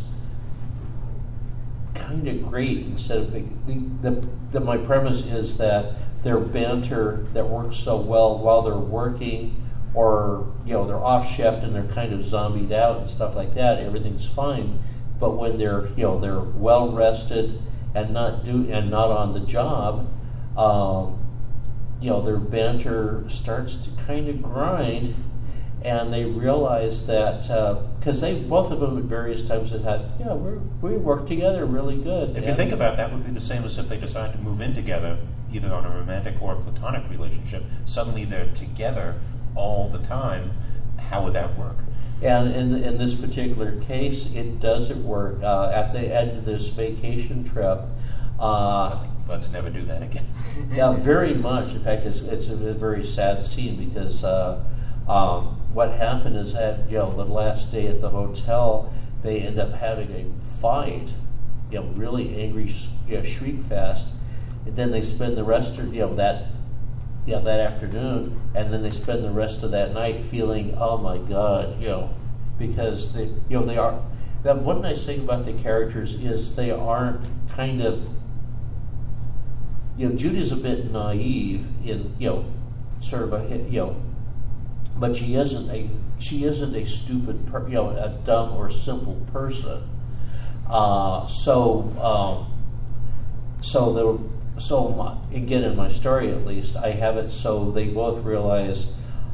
kind of great instead of big. The, the, the, my premise is that their banter that works so well while they're working, or you know they're off shift and they're kind of zombied out and stuff like that, everything's fine. But when they're you know they're well rested and not do and not on the job, um, you know their banter starts to kind of grind, and they realize that because uh, they both of them at various times have had yeah we we work together really good. If and you think about it, that would be the same as if they decide to move in together, either on a romantic or a platonic relationship. Suddenly they're together all the time. How would that work? And in in this particular case, it doesn't work. Uh, at the end of this vacation trip, uh, let's never do that again. Yeah, very much. In fact, it's it's a, a very sad scene because uh, um, what happened is that you know the last day at the hotel, they end up having a fight, you know, really angry, you know, shriek fest, and then they spend the rest of you know that. Yeah, that afternoon, and then they spend the rest of that night feeling, oh my God, you know, because they, you know, they are. That one nice thing about the characters is they aren't kind of, you know, Judy's a bit naive in, you know, sort of a, you know, but she isn't a she isn't a stupid, per, you know, a dumb or simple person. Uh, so, um, so there. So my, again, in my story at least, I have it so they both realize,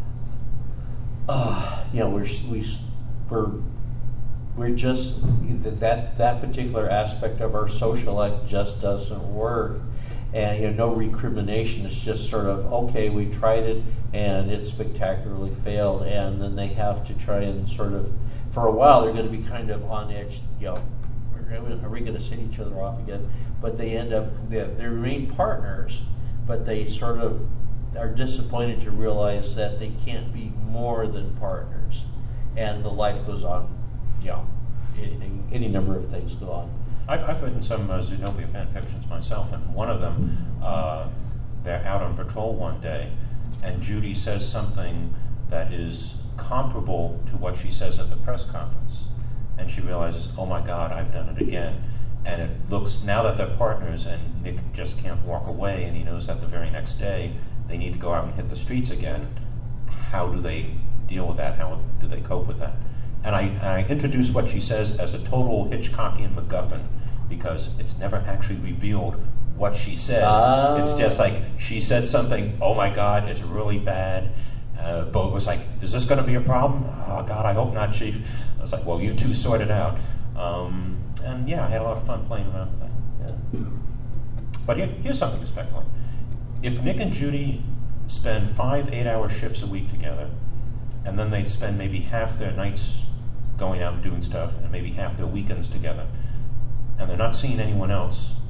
uh, you know, we're we we're we're just that that particular aspect of our social life just doesn't work, and you know, no recrimination. It's just sort of okay, we tried it and it spectacularly failed, and then they have to try and sort of, for a while, they're going to be kind of on edge, you know. Are we going to set each other off again? But they end up, they, they remain partners, but they sort of are disappointed to realize that they can't be more than partners. And the life goes on, you know, anything, any number of things go on. I've, I've written some uh, Zootopia fan fictions myself, and one of them, uh, they're out on patrol one day, and Judy says something that is comparable to what she says at the press conference. And she realizes, oh my God, I've done it again. And it looks, now that they're partners and Nick just can't walk away, and he knows that the very next day they need to go out and hit the streets again, how do they deal with that? How do they cope with that? And I, I introduce what she says as a total Hitchcockian MacGuffin, because it's never actually revealed what she says. Uh. It's just like, she said something, oh my God, it's really bad. Uh, Bo was like, is this going to be a problem? Oh God, I hope not, Chief. I was like, well, you two sort it out. Um, and yeah, I had a lot of fun playing around with that. Yeah. But here, here's something to speculate. If Nick and Judy spend five eight-hour shifts a week together, and then they spend maybe half their nights going out and doing stuff, and maybe half their weekends together, and they're not seeing anyone else,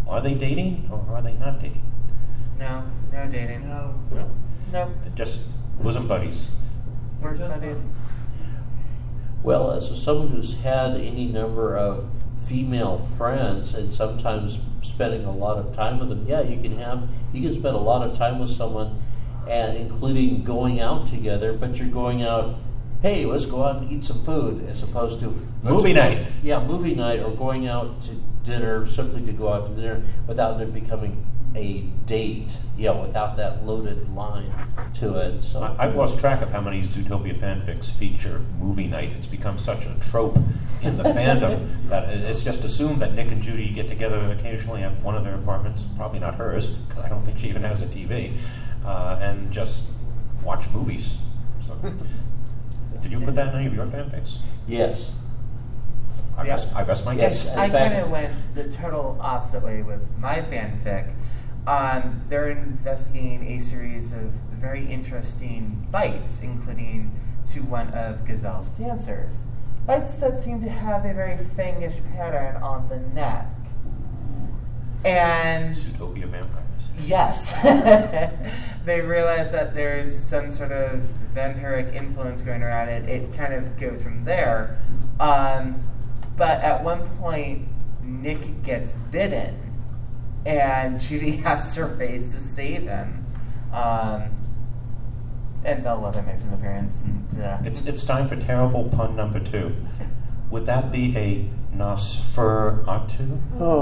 Are they dating or are they not dating? No, no dating. No. No. Nope. They're just bosom buddies. Work Just buddies. buddies. Well, as someone who's had any number of female friends and sometimes spending a lot of time with them, yeah, you can have you can spend a lot of time with someone, and including going out together. But you're going out, hey, let's go out and eat some food, as opposed to Movie let's- night. Yeah, movie night, or going out to dinner simply to go out to dinner without it becoming a date. You know, without that loaded line to it. So I- I've lost track of how many Zootopia fanfics feature movie night. It's become such a trope in the fandom that it's just assumed that Nick and Judy get together occasionally at one of their apartments, probably not hers, because I don't think she even has a T V, uh, and just watch movies. So, did you put that in any of your fanfics? yes. I Yeah. rest, I rest my Yes. case. I In fact- kind of went the total opposite way with my fanfic. Um, they're investigating a series of very interesting bites, including to one of Gazelle's dancers. Bites that seem to have a very fangish pattern on the neck. And Zootopia vampires. yes, they realize that there's some sort of vampiric influence going around it. It kind of goes from there. Um, but at one point, Nick gets bitten, and Judy has to race to save him. Um, and Belle Lover makes an appearance. And, uh, It's it's time for terrible pun number two. Would that be a Nosferatu?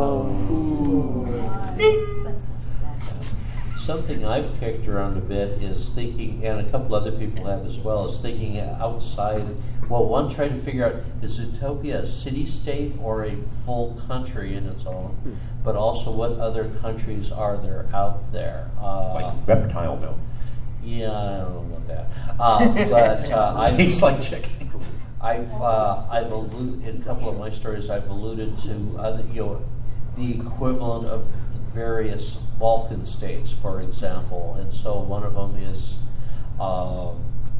Oh. Something I've kicked around a bit is thinking, and a couple other people have as well, is thinking outside. Well, one, trying to figure out, is Zootopia a city-state or a full country in its own? But also, what other countries are there out there? Uh, Like Reptileville. yeah, I don't know about that. Uh, but uh, I Tastes like chicken. I've uh, I've alluded in a couple of my stories. I've alluded to other, you know, the equivalent of the various Balkan states, for example, and so one of them is uh,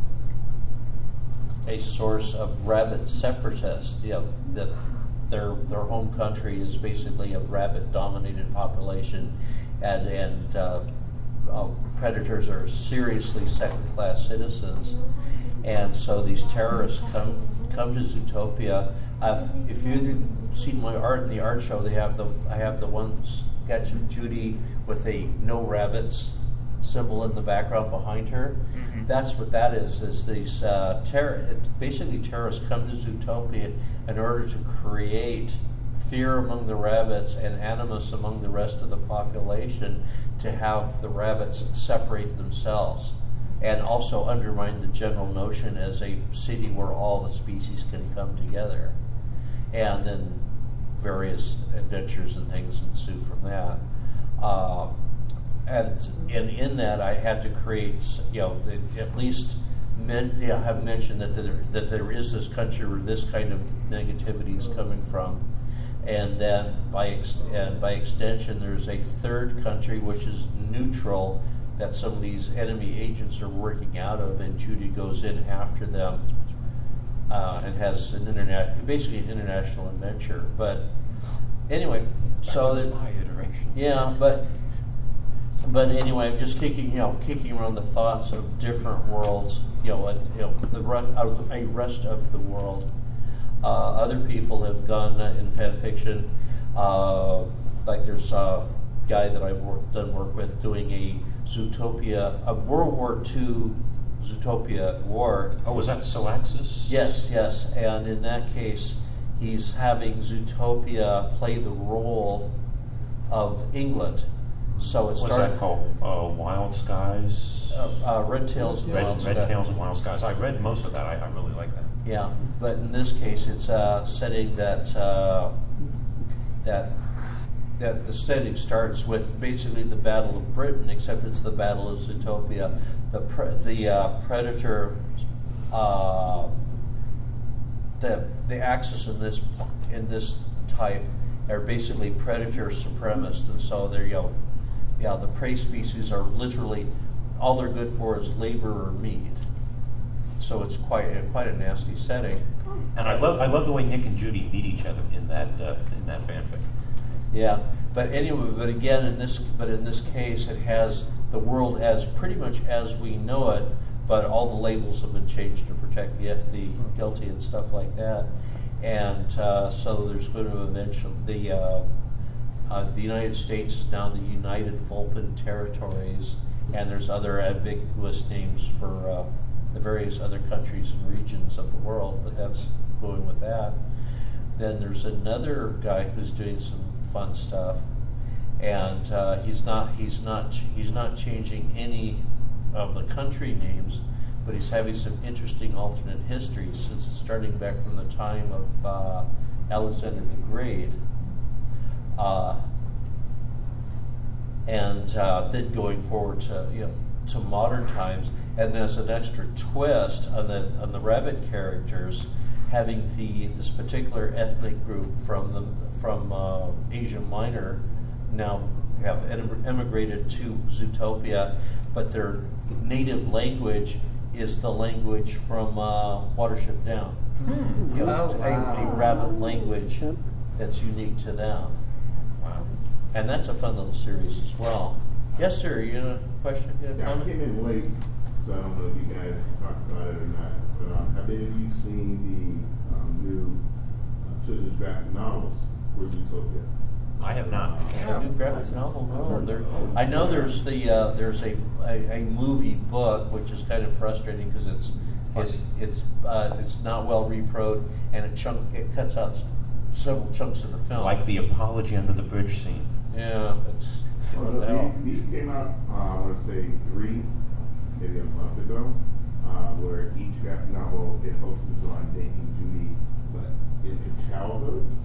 a source of rabid separatists. You know, that their their home country is basically a rabid-dominated population, and and uh, uh, predators are seriously second-class citizens. And so these terrorists come come to Zootopia. I've, if you've seen my art in the art show, they have the I have the one sketch of Judy with a no rabbits symbol in the background behind her. Mhm. That's what that is. Is these uh, terror basically terrorists come to Zootopia in order to create fear among the rabbits and animus among the rest of the population, to have the rabbits separate themselves, and also undermine the general notion as a city where all the species can come together. And then various adventures and things ensue from that. Uh, and and in that, I had to create, you know, the, at least men, you know, have mentioned that there, that there is this country where this kind of negativity is coming from. And then by ex- and by extension, there's a third country which is neutral, that some of these enemy agents are working out of, and Judy goes in after them uh, and has an internet, basically an international adventure. But anyway, so That's that- my iteration. yeah, but but anyway, I'm just kicking you know kicking around the thoughts of different worlds, you know, a, you know the re- a, a rest of the world. Uh, other people have gone uh, in fan fiction, uh, like there's a guy that I've worked, done work with doing a Zootopia, a World War Two Zootopia war. Oh, was that Sylaxis? Yes, yes, and in that case, he's having Zootopia play the role of England. So it What's started. that called? Uh, Wild Skies? Uh, uh, Red Tails and Red, Wild Red Sky. Tails and Wild Skies. I read most of that. I, I really like that. Yeah, but in this case, it's a setting that uh, that that the setting starts with basically the Battle of Britain, except it's the Battle of Zootopia. The pre- the uh, predator, uh, the the axis in this in this type are basically predator supremacist, and so they're you know, yeah, the prey species are literally all they're good for is labor or meat. So it's quite a, quite a nasty setting. And I love I love the way Nick and Judy meet each other in that uh, in that fanfic. Yeah, but anyway, but again, in this, but in this case, it has the world as pretty much as we know it, but all the labels have been changed to protect the the guilty and stuff like that, and uh, so there's going to eventually the uh, uh, the United States is now the United Vulcan Territories, and there's other ambiguous names for uh, the various other countries and regions of the world, but that's going with that. Then there's another guy who's doing some fun stuff, and uh, he's not he's not he's not changing any of the country names, but he's having some interesting alternate histories since it's starting back from the time of uh, Alexander the Great, uh, and uh, then going forward to you know to modern times, and there's an extra twist on the on the rabbit characters, having the this particular ethnic group from the from uh, Asia Minor now have em- emigrated to Zootopia, but their native language is the language from uh, Watership Down. Hmm. You know, Oh, wow. a, a rabbit language that's unique to them. Wow. And that's a fun little series as well. Yes, sir. You had a question? You had a Yeah, I comment? came in late, so I don't know if you guys talked about it or not. But um, have any of you seen the um, new uh, children's graphic novels for Zootopia? I have not. A new graphic novel? No, there. I know there's the uh, there's a, a a movie book, which is kind of frustrating because it's it's it's uh, it's not well reproed, and it chunk it cuts out s- several chunks of the film. Like the apology under the bridge scene. Yeah, it's Well, what the hell. these, these came out, uh, I want to say three, maybe a month ago, uh, where each graphic novel, it focuses on dating Judy, but in their childhoods.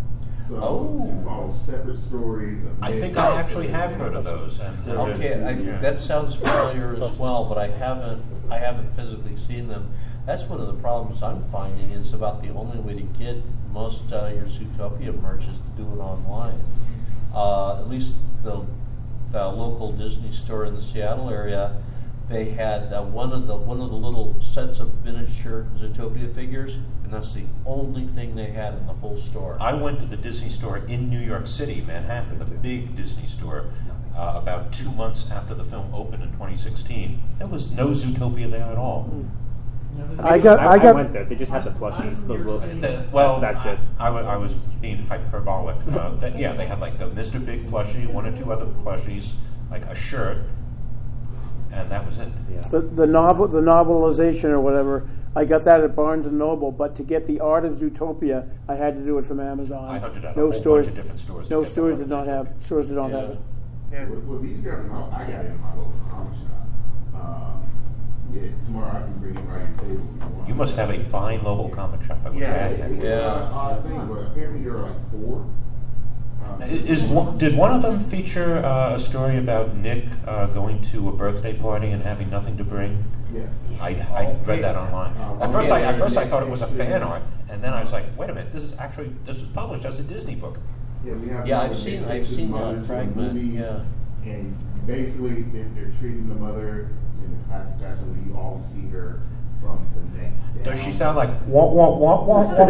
So Oh. it follows separate stories. Of I men- think I actually have heard of those. And they're Okay, good. I, Yeah. that sounds familiar as well, but I haven't I haven't physically seen them. That's one of the problems I'm finding is about the only way to get most uh, your Zootopia merch is to do it online. Uh, at least the the local Disney store in the Seattle area, they had uh, one of the one of the little sets of miniature Zootopia figures, and that's the only thing they had in the whole store. I went to the Disney store in New York City, Manhattan, the big Disney store, uh, about two months after the film opened in twenty sixteen. There was no Zootopia there at all. You know, there's- I got- I, I got- went there. They just had the plushies. Those little. The- well, That's I, it. I, wa- I was being hyperbolic. Uh, that, yeah, they had like the Mister Big plushie, one or two other plushies, like a shirt, and that was it. Yeah. The, the novel, the novelization or whatever, I got that at Barnes and Noble. But to get the Art of Zootopia, I had to do it from Amazon. I hunted out a no whole stores, bunch of different stores. to no get that stores one. did not have stores did not Yeah. have it. Yes. Well, well, these graphic novels, I got it in my local comic shop. Uh, yeah, tomorrow I can bring it right to your table if you want. You must have a fine local comic shop. I wish I Yes. had It's that. an odd thing, but apparently there are like four. Uh, Is one, did one of them feature uh, a story about Nick uh, going to a birthday party and having nothing to bring? Yes. I, I read that online. Uh, At first, I, at yeah, first I yeah, thought it was a yeah. fan art, and then I was like, wait a minute, this is actually this was published as a Disney book. Yeah, we have Yeah, I've mothers seen- that I've take seen the that mothers to fragment, movies, yeah. And basically, they're, they're treating the mother in the classic fashion where you always see her from the neck down. Does she sound like wah wah wah wah wah?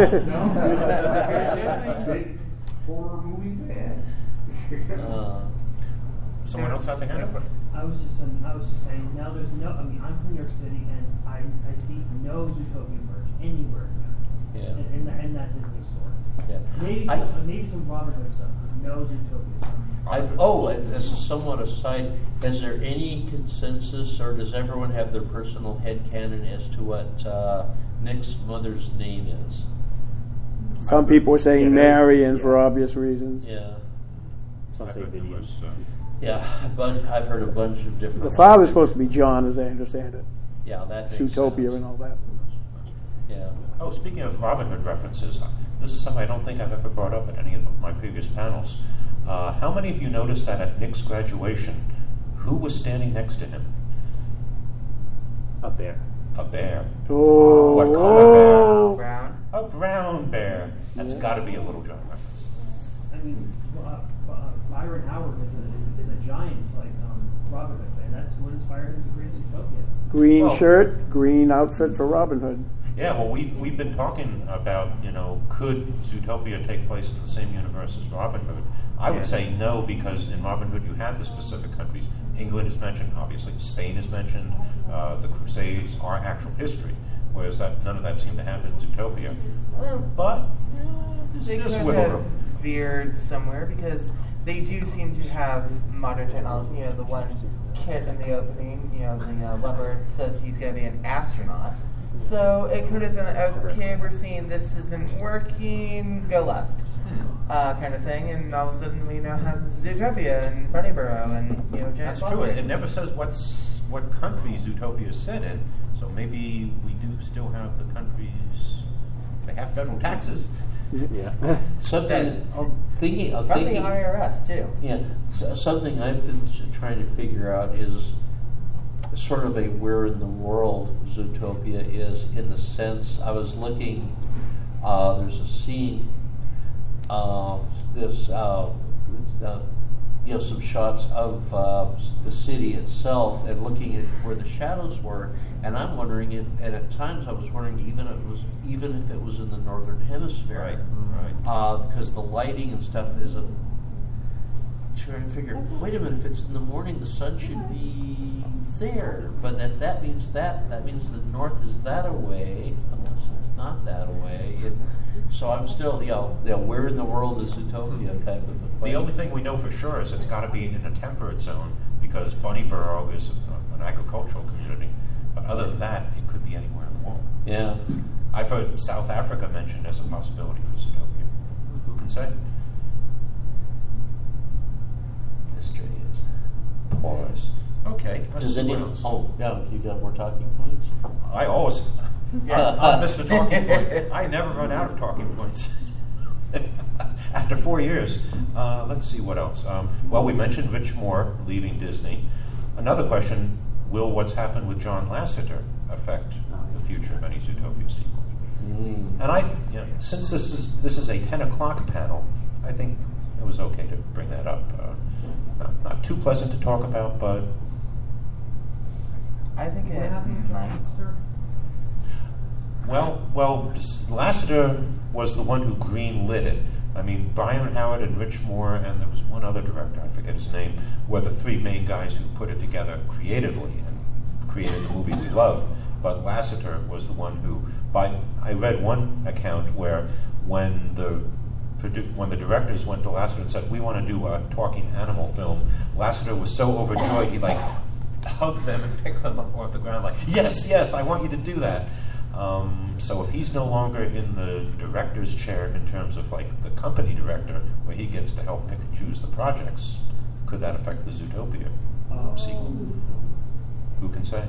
No, big horror movie fan. Uh, Someone else have their hand up? I was just saying, I was just saying. Now there's no. I mean, I'm from New York City, and I, I see no Zootopia merch anywhere Yeah. in, in, that, in that Disney store. yeah. Maybe I- some, uh, maybe some Robin Hood stuff, but no Zootopia stuff. I've, oh, and as a somewhat aside, is there any consensus, or does everyone have their personal headcanon as to what uh, Nick's mother's name is? Some people were saying Yeah, Marion yeah. for obvious reasons. Yeah, Some I say heard there Vivian. was, uh, yeah. A bunch, I've heard a bunch of different. The father's supposed to be John, as I understand it. Yeah, that makes Zootopia sense. and all that. Yeah. Oh, speaking of Robin Hood references, this is something I don't think I've ever brought up at any of my previous panels. Uh, how many of you noticed that at Nick's graduation, who was standing next to him? Up there. A bear. Oh, What color bear? oh. Brown. A brown bear. That's Yeah. got to be a Little John reference. I mean, uh, uh, Byron Howard is a, is a giant like um, Robin Hood fan. That's what inspired him to create Zootopia. Green Well- shirt, green outfit for Robin Hood. Yeah, well, we've, we've been talking about, you know, could Zootopia take place in the same universe as Robin Hood? I would Yeah. say no, because in Robin Hood you had the specific countries. England is mentioned, obviously. Spain is mentioned. Uh, the Crusades are actual history, whereas that none of that seemed to happen in Zootopia. Well, But eh, there's, they there's could wiggle have room. veered somewhere because they do seem to have modern technology. You know, the one kid in the opening, you know, the uh, leopard says he's going to be an astronaut. So it could have been, okay, we're seeing this isn't working, go left, uh, kind of thing. And all of a sudden we now have Zootopia and Bunnyborough and, you know, Giant That's true. Swamp It, Thing. it never says what's what country Zootopia is set in. So maybe we do still have the countries. They have federal taxes. Yeah. Something I'm thinking. I'm From the thinking. I R S, too. Yeah, so something I've been trying to figure out is sort of a where in the world Zootopia is, in the sense I was looking. Uh, there's a scene. Uh, this uh, uh, you know, some shots of uh, the city itself, and looking at where the shadows were, and I'm wondering if, and at times I was wondering even if it was even if it was in the northern hemisphere, Right, right. because uh, the lighting and stuff is a. Trying to figure. Wait a minute. If it's in the morning, the sun should be there. But if that means that, that means the north is that away, unless it's not that away. It, so I'm still, you know, you know, where in the world is Zootopia? Kind of a The question. only thing we know for sure is it's got to be in a temperate zone, because Bunnyborough is a, an agricultural community. But other than that, it could be anywhere in the world. Yeah. I've heard South Africa mentioned as a possibility for Zootopia. Who can say? Mystery is. Pause. Okay. Let's Does see what anyone? else. Oh, yeah. You got more talking points? I always. Yes. I'm Mister Talking Point. I never run out of talking points. After four years. Uh, let's see what else. Um, well, we mentioned Rich Moore leaving Disney. Another question, will what's happened with John Lasseter affect the future of any Zootopia sequel? Mm. And I, you know, since this is this is a ten o'clock panel, I think it was okay to bring that up. Uh, not, not too pleasant to talk about, but I think What it happened to might. John Lasseter? well, well, just- Lasseter was the one who green-lit it. I mean, Brian Howard and Rich Moore, and there was one other director, I forget his name, were the three main guys who put it together creatively and created the movie we love. But Lasseter was the one who, by I read one account where when the produ- when the directors went to Lasseter and said, "We want to do a talking animal film," Lasseter was so overjoyed he like hugged them and picked them up off the ground, like, "Yes, yes, I want you to do that." Um, so if he's no longer in the director's chair in terms of like the company director, where he gets to help pick and choose the projects, could that affect the Zootopia um, sequel? Who can say?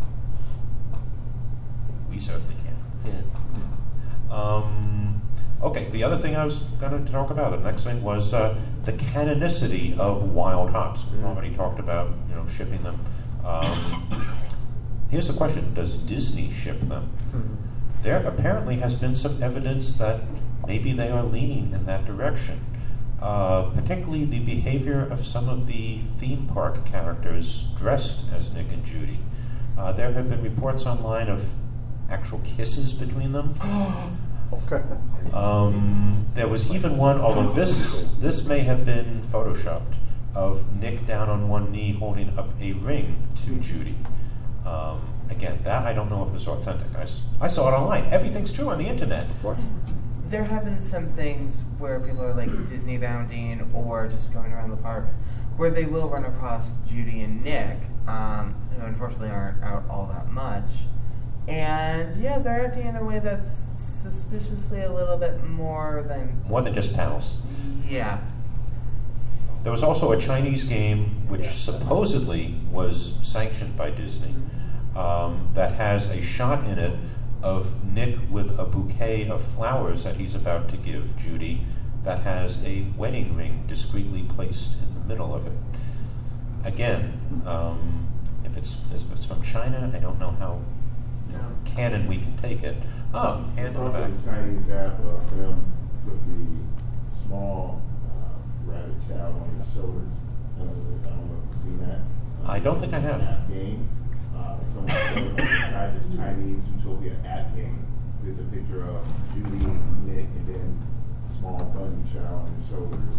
We certainly can. Yeah. Um, okay, the other thing I was going to talk about, the next thing was uh, the canonicity of Wild Hops. We've already talked about, you know, shipping them. Um, here's the question: does Disney ship them? There apparently has been some evidence that maybe they are leaning in that direction. Uh, particularly the behavior of some of the theme park characters dressed as Nick and Judy. Uh, there have been reports online of actual kisses between them. Okay. Um, there was even one, although this this may have been photoshopped, of Nick down on one knee holding up a ring to Judy. Um, again, that I don't know if it's authentic. I, s- I saw it online. Everything's true on the internet. There have been some things where people are like Disney bounding or just going around the parks where they will run across Judy and Nick, um, who unfortunately aren't out all that much. And yeah, they're acting in a way that's suspiciously a little bit more than. More than just pals. Yeah. There was also a Chinese game which supposedly was sanctioned by Disney um, that has a shot in it of Nick with a bouquet of flowers that he's about to give Judy that has a wedding ring discreetly placed in the middle of it. Again, um, if it's if it's from China, I don't know how you know, canon we can take it. Oh, hand It's on the also back. the Chinese have a film with the small uh, rabbit child on his shoulders. Uh, I don't know if you've seen that. Um, I don't think I have. App game. Uh, someone showed inside this Chinese Zootopia app game. There's a picture of Judy, Nick, and then a small bunny child on his shoulders.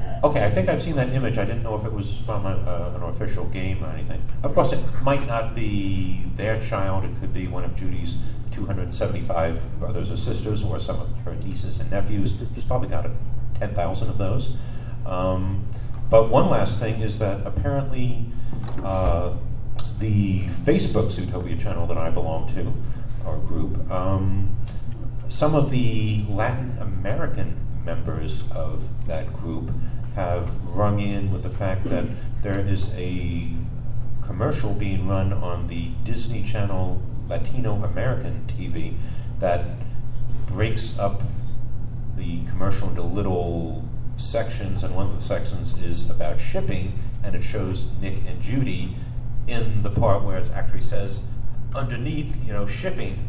Okay, I think I've seen that image. I didn't know if it was from a, uh, an official game or anything. Of course, it might not be their child. It could be one of Judy's two hundred seventy-five brothers or sisters, or some of her nieces and nephews. She's probably got ten thousand of those. Um, but one last thing is that apparently uh, the Facebook Zootopia channel that I belong to, or group, um, some of the Latin American members of that group have rung in with the fact that there is a commercial being run on the Disney Channel Latino American T V that breaks up the commercial into little sections, and one of the sections is about shipping, and it shows Nick and Judy in the part where it actually says underneath, you know, shipping.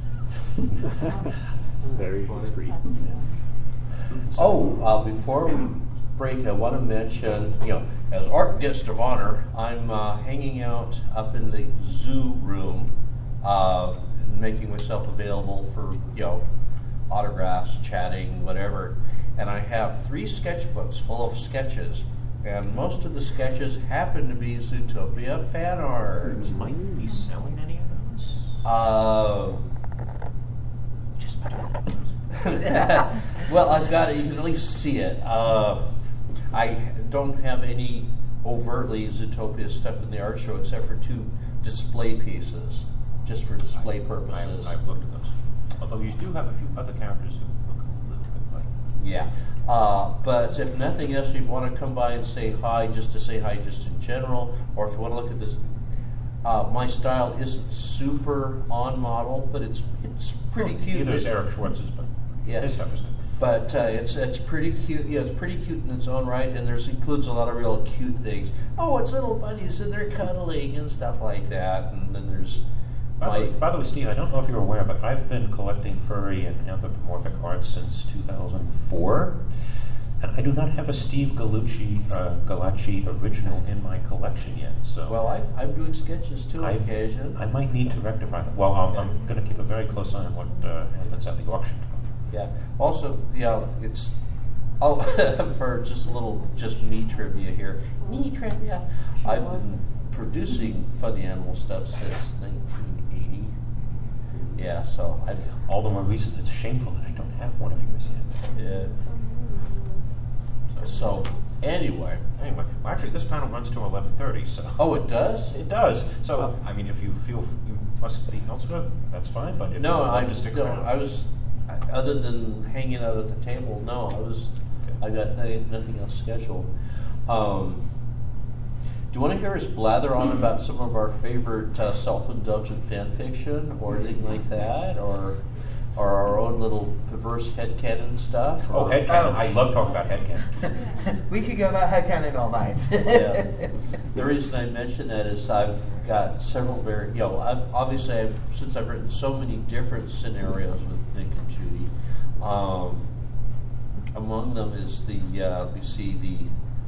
Very discreet. Oh, uh, before we break, I want to mention, you know, as art guest of honor, I'm uh, hanging out up in the zoo room, uh, making myself available for, you know, autographs, chatting, whatever. And I have three sketchbooks full of sketches, and most of the sketches happen to be Zootopia fan art. Might you be selling any of those? Uh, Just put it on those. Well, I've got it. You can at least see it. Uh, I don't have any overtly Zootopia stuff in the art show except for two display pieces, just for display purposes. I've, I've looked at those. Although you do have a few other characters who look a little bit like. Yeah. Uh, but if nothing else, if you want to come by and say hi, just to say hi just in general, or if you want to look at this, uh, my style isn't super on model, but it's it's pretty Well, cute. Neither is It's- Eric Schwartz's, but Yeah. his stuff is good. But uh, it's it's pretty cute. Yeah, it's pretty cute in its own right, and there's includes a lot of real cute things. Oh, it's little bunnies and they're cuddling and stuff like that. And then there's By, my the way, by the way, Steve, I don't know if you're aware, but I've been collecting furry and anthropomorphic art since two thousand four, and I do not have a Steve Gallucci, uh, Galacci original in my collection yet. So well, I, I'm doing sketches too on I, occasion. I might need to rectify that. Well, I'm, I'm going to keep a very close eye on what uh, happens at the auction. Yeah. Also, yeah, it's oh for just a little just me trivia here. Me trivia. I've been producing funny animal stuff since nineteen eighty. Yeah, so I. All the more reason it's shameful that I don't have one of yours yet. Yeah. So anyway. Anyway, well, actually, this panel runs to eleven thirty, so. Oh, it does? It does. So, I mean, if you feel you must be elsewhere, that's fine. But if No, you I want to stick no, around, I was other than hanging out at the table. No, I was. I got nothing, nothing else scheduled. Um, do you want to hear us blather on about some of our favorite uh, self-indulgent fan fiction, or anything like that, or or our own little perverse headcanon stuff? Oh, or- headcanon! I love talking about headcanon. We could go about headcanon all night. Yeah. The reason I mention that is I've got several very, you know, I've, obviously I've, since I've written so many different scenarios with Nick and Judy, um, among them is the, uh, we see the,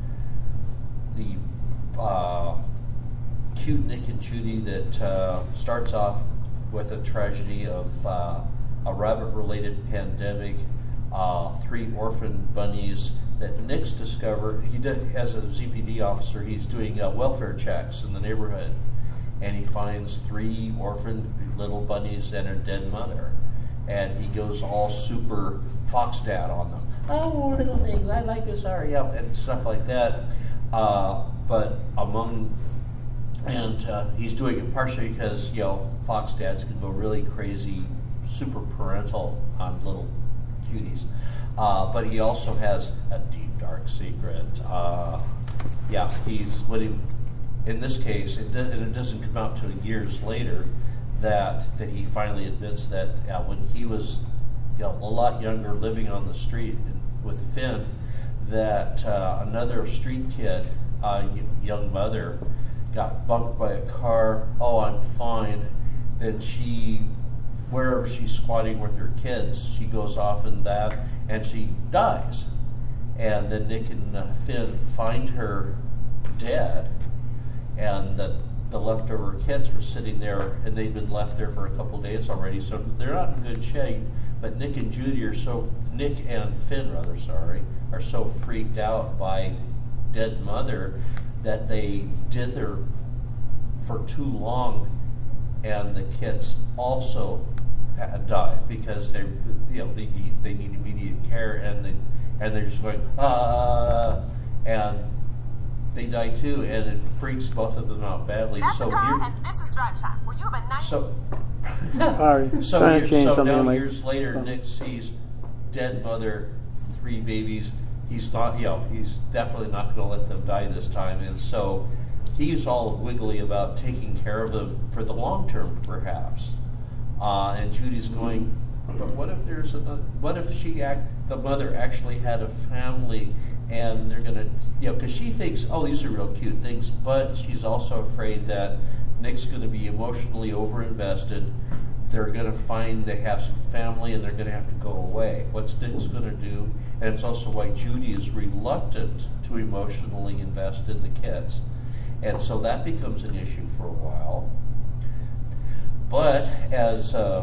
the uh, cute Nick and Judy that uh, starts off with a tragedy of uh, a rabbit-related pandemic, uh, three orphan bunnies that Nick's discovered. He did, as a Z P D officer, he's doing uh, welfare checks in the neighborhood, and he finds three orphan little bunnies and a dead mother, and he goes all super fox dad on them. Oh, little things, I like you, sorry, yeah, and stuff like that. Uh, but among and uh, he's doing it partially because, you know, fox dads can go really crazy, super parental on little cuties. Uh, but he also has a deep, dark secret. Uh, yeah, he's, what he, in this case, it, do, and it doesn't come out till years later, that, that he finally admits that uh, when he was, you know, a lot younger, living on the street in, with Finn, that uh, another street kid, uh, young mother, got bumped by a car. Oh, I'm fine. Then she, wherever she's squatting with her kids, she goes off in that, and she dies. And then Nick and uh, Finn find her dead, and the, the leftover kids were sitting there, and they'd been left there for a couple of days already, so they're not in good shape. but Nick and Judy are so Nick and Finn rather sorry are so freaked out by dead mother that they dither for too long, and the kids also die because they you know they need, they need immediate care, and they and they're just going ah, and they die too, and it freaks both of them out badly. That's so a car, and this is Drive Shot. Were you about ninety? So, Sorry, so, trying year, to change so something. now I'm like, years later, oh. Nick sees dead mother, three babies. He's not, you know, he's definitely not going to let them die this time, and so he's all wiggly about taking care of them for the long term, perhaps. Uh, and Judy's going, but what if there's a, what if she act, the mother actually had a family, and they're going to, you know, because she thinks, oh, these are real cute things, but she's also afraid that Nick's going to be emotionally overinvested. They're going to find they have some family, and they're going to have to go away. What's Nick's going to do? And it's also why Judy is reluctant to emotionally invest in the kids. And so that becomes an issue for a while. But as uh,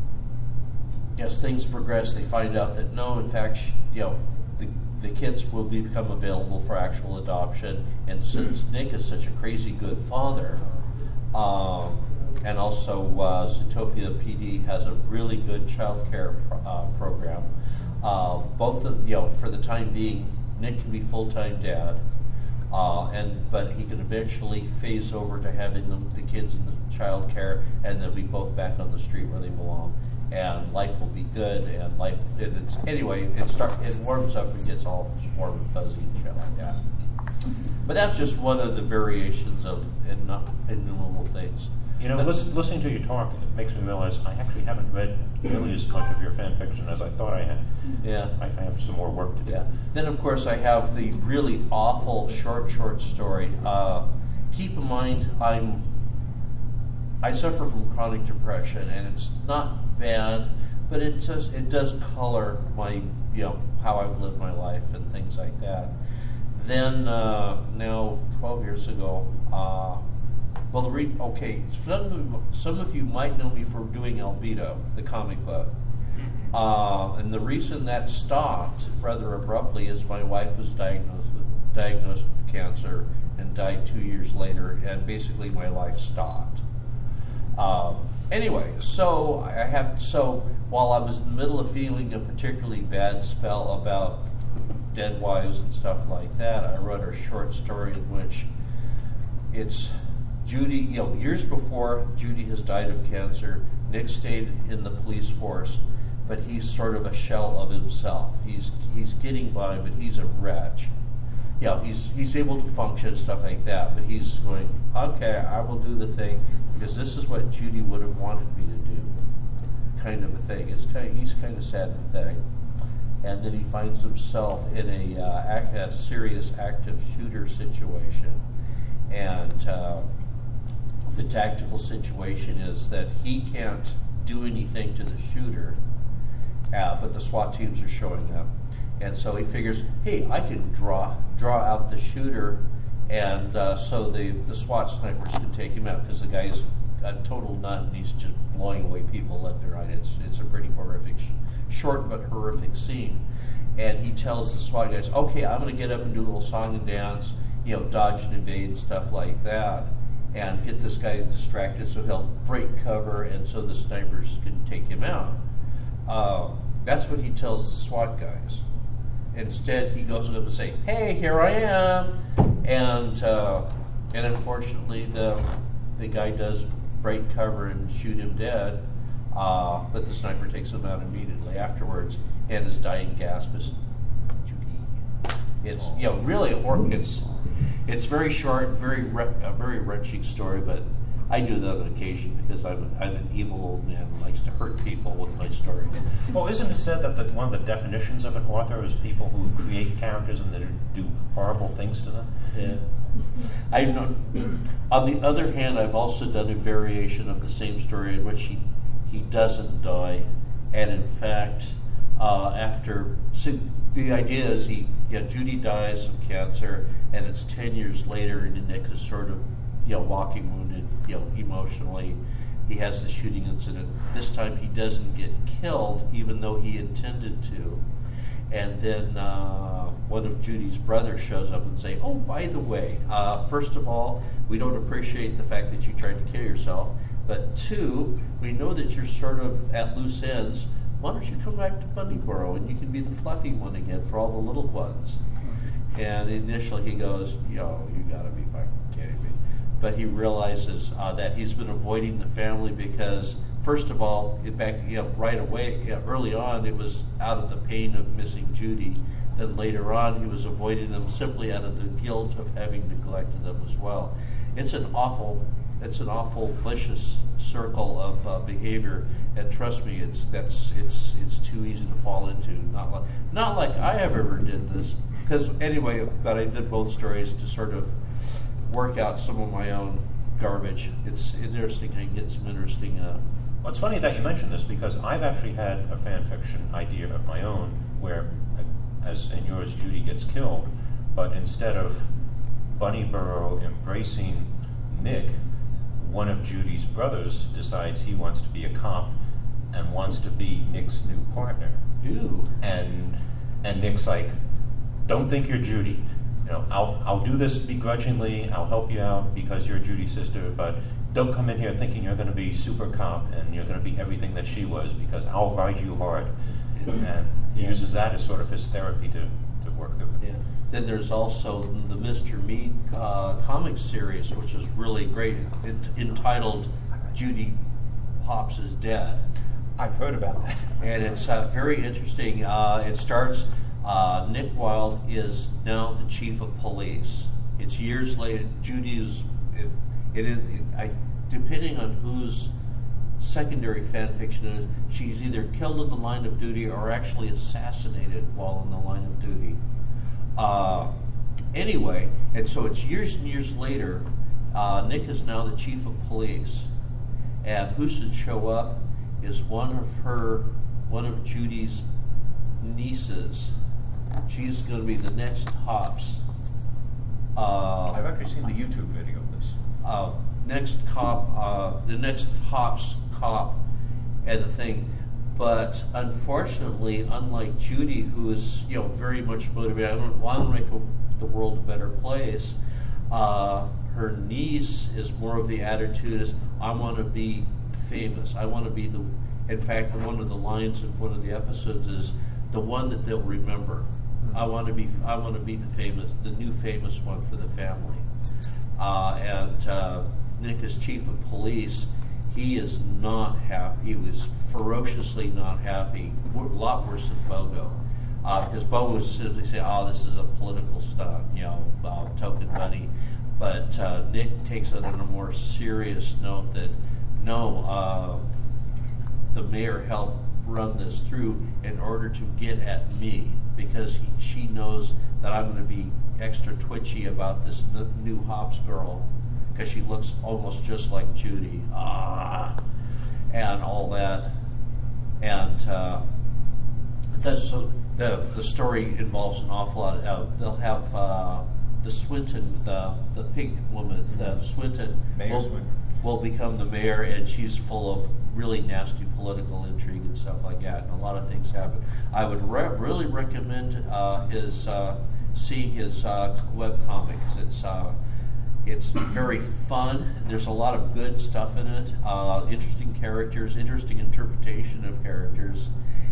as things progress, they find out that no, in fact, you know, the the kids will become available for actual adoption. And since Nick is such a crazy good father, um, and also uh, Zootopia P D has a really good child care uh, program. Uh, both of you know, for the time being, Nick can be full-time dad. Uh, and but he can eventually phase over to having them, the kids in the child care, and they'll be both back on the street where they belong, and life will be good. And life, and it's anyway, it start it warms up and gets all warm and fuzzy and shit like that. But that's just one of the variations of innumerable things. You know, listen, listening to you talk, it makes me realize I actually haven't read nearly as much of your fan fiction as I thought I had. Yeah. I, I have some more work to do. Yeah. Then, of course, I have the really awful short, short story. Uh, keep in mind, I'm I suffer from chronic depression, and it's not bad, but it just it does color my you know how I've lived my life and things like that. Then uh, now, twelve years ago. Uh, Well, the re- okay, some of, some of you might know me for doing Albedo, the comic book. Uh, and the reason that stopped rather abruptly is my wife was diagnosed with, diagnosed with cancer and died two years later, and basically my life stopped. Uh, anyway, so I have so while I was in the middle of feeling a particularly bad spell about dead wives and stuff like that, I wrote a short story in which it's Judy, you know, years before Judy has died of cancer, Nick stayed in the police force, but he's sort of a shell of himself. He's he's getting by, but he's a wretch. You know, he's he's able to function and stuff like that, but he's going, okay, I will do the thing because this is what Judy would have wanted me to do, kind of a thing. It's kind of, he's kind of sad and pathetic. And then he finds himself in a, uh, act, a serious active shooter situation, and uh, the tactical situation is that he can't do anything to the shooter, uh, but the SWAT teams are showing up. And so he figures, hey, I can draw draw out the shooter, and uh, so the, the SWAT snipers can take him out, because the guy's a total nut, and he's just blowing away people left and right. It's, it's a pretty horrific, sh- short but horrific scene. And he tells the SWAT guys, okay, I'm going to get up and do a little song and dance, you know, dodge and evade and stuff like that, and get this guy distracted so he'll break cover and so the snipers can take him out. Uh, that's what he tells the SWAT guys. Instead, he goes up and says, hey, here I am. And uh, and unfortunately, the the guy does break cover and shoot him dead, uh, but the sniper takes him out immediately afterwards, and his dying gasp is, Judy. It's, you know, really, hor- it's it's very short, very re- a very wrenching story, but I do that on occasion because I'm, I'm an evil old man who likes to hurt people with my story. Well, isn't it said that the, one of the definitions of an author is people who create characters and then do horrible things to them? Yeah. I know. On the other hand, I've also done a variation of the same story in which he, he doesn't die, and in fact, uh, after so the idea is he, yeah, Judy dies of cancer, and it's ten years later, and Nick is sort of, you know, walking wounded, you know, emotionally. he has the shooting incident. This time he doesn't get killed, even though he intended to. And then uh, one of Judy's brothers shows up and say, oh, by the way, uh, first of all, we don't appreciate the fact that you tried to kill yourself. But two, we know that you're sort of at loose ends. Why don't you come back to Bunnyboro and you can be the fluffy one again for all the little ones? And initially he goes, yo, you gotta be fucking kidding me. But he realizes uh, that he's been avoiding the family because, first of all, it back you know, right away, you know, early on, it was out of the pain of missing Judy. Then later on, he was avoiding them simply out of the guilt of having neglected them as well. It's an awful, it's an awful vicious circle of uh, behavior, and trust me, it's that's it's it's too easy to fall into. Not like not like I ever did this, because anyway, but I did both stories to sort of work out some of my own garbage. It's interesting. I get some interesting. Uh, well, it's funny that you mentioned this because I've actually had a fan fiction idea of my own where, as in yours, Judy gets killed, but instead of Bunnyboro embracing Nick, one of Judy's brothers decides he wants to be a cop and wants to be Nick's new partner. Ew. And and Nick's like, don't think you're Judy. You know, I'll I'll do this begrudgingly. I'll help you out because you're Judy's sister, but don't come in here thinking you're going to be super cop and you're going to be everything that she was because I'll ride you hard. And he uses that as sort of his therapy to, to work through it. Yeah. Then there's also the Mister Meat uh, comic series, which is really great, it, entitled Judy Hopps is Dead. I've heard about that. And it's uh, very interesting. Uh, it starts, uh, Nick Wilde is now the chief of police. It's years later. Judy is, it, it, it, I, depending on whose secondary fan fiction is, she's either killed in the line of duty or actually assassinated while in the line of duty. Uh, anyway, and so it's years and years later. Uh, Nick is now the chief of police, and who should show up is one of her, one of Judy's nieces. She's going to be the next Hopps. Uh, I've actually seen the YouTube video of this. Uh, next cop, uh, the next Hopps cop, and the thing. But unfortunately, unlike Judy, who is you know very much motivated, I don't want to make a, the world a better place. Uh, her niece is more of the attitude is I want to be famous. I want to be the. In fact, one of the lines of one of the episodes is the one that they'll remember. Mm-hmm. I want to be. I want to be the famous, the new famous one for the family. Uh, and uh, Nick is chief of police. He is not happy. He was ferociously not happy. A lot worse than Bogo, uh, because Bogo was simply saying, "Oh, this is a political stunt," you know, uh, token money. But uh, Nick takes it on a more serious note that no, uh, the mayor helped run this through in order to get at me because he, she knows that I'm going to be extra twitchy about this n- new Hopps girl because she looks almost just like Judy, ah, and all that, and uh, that's, so the the story involves an awful lot. Of, uh, they'll have uh, the Swinton, the the pig woman, the Swinton, Mayor will, Swinton. will become the mayor, and she's full of really nasty political intrigue and stuff like that, and a lot of things happen. I would re- really recommend uh, his uh, seeing his uh, web comics. It's uh, it's very fun. There's a lot of good stuff in it. Uh, interesting characters, interesting interpretation of characters,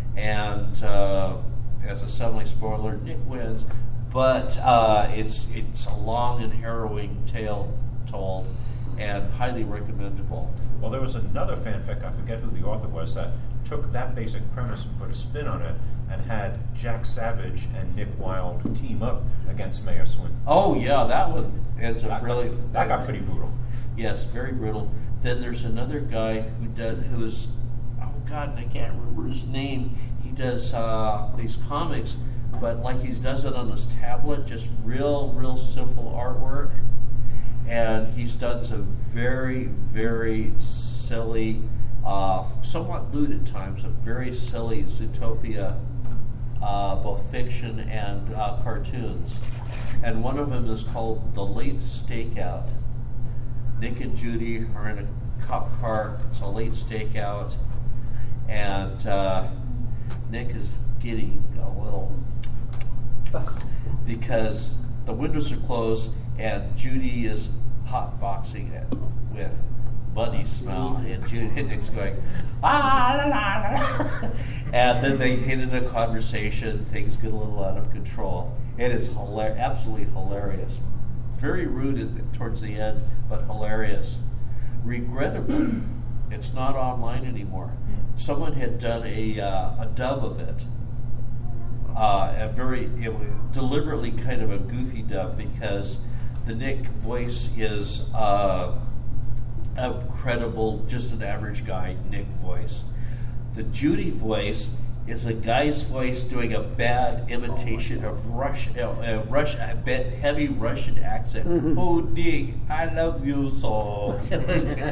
and uh, as a semi spoiler, Nick wins. But uh, it's it's a long and harrowing tale told, and highly recommendable. Well, there was another fanfic, I forget who the author was, that took that basic premise and put a spin on it and had Jack Savage and Nick Wilde team up against Mayor Swinton. Oh, yeah, that one ends up that really... Got, that got pretty brutal. Yes, very brutal. Then there's another guy who does, who's, oh, God, I can't remember his name. He does uh, these comics, but like he does it on his tablet, just real, real simple artwork. And he's done some very, very silly, uh, somewhat lewd at times, but very silly Zootopia, uh, both fiction and uh, cartoons. And one of them is called The Late Stakeout. Nick and Judy are in a cop car. It's a late stakeout, and uh, Nick is getting a little because the windows are closed and Judy is hotboxing it with bunny smell, and Judy Nick's going ah la la la, and then they get into a conversation. Things get a little out of control. It is hilar- absolutely hilarious. Very rude at, towards the end, but hilarious. Regrettably, it's not online anymore. Someone had done a uh, a dub of it, uh, a very it was deliberately kind of a goofy dub because the Nick voice is uh, a credible, just an average guy Nick voice. The Judy voice is a guy's voice doing a bad imitation of Rush, uh, uh, Rush, a bit heavy Russian accent. Mm-hmm. Oh, Nick, I love you so. And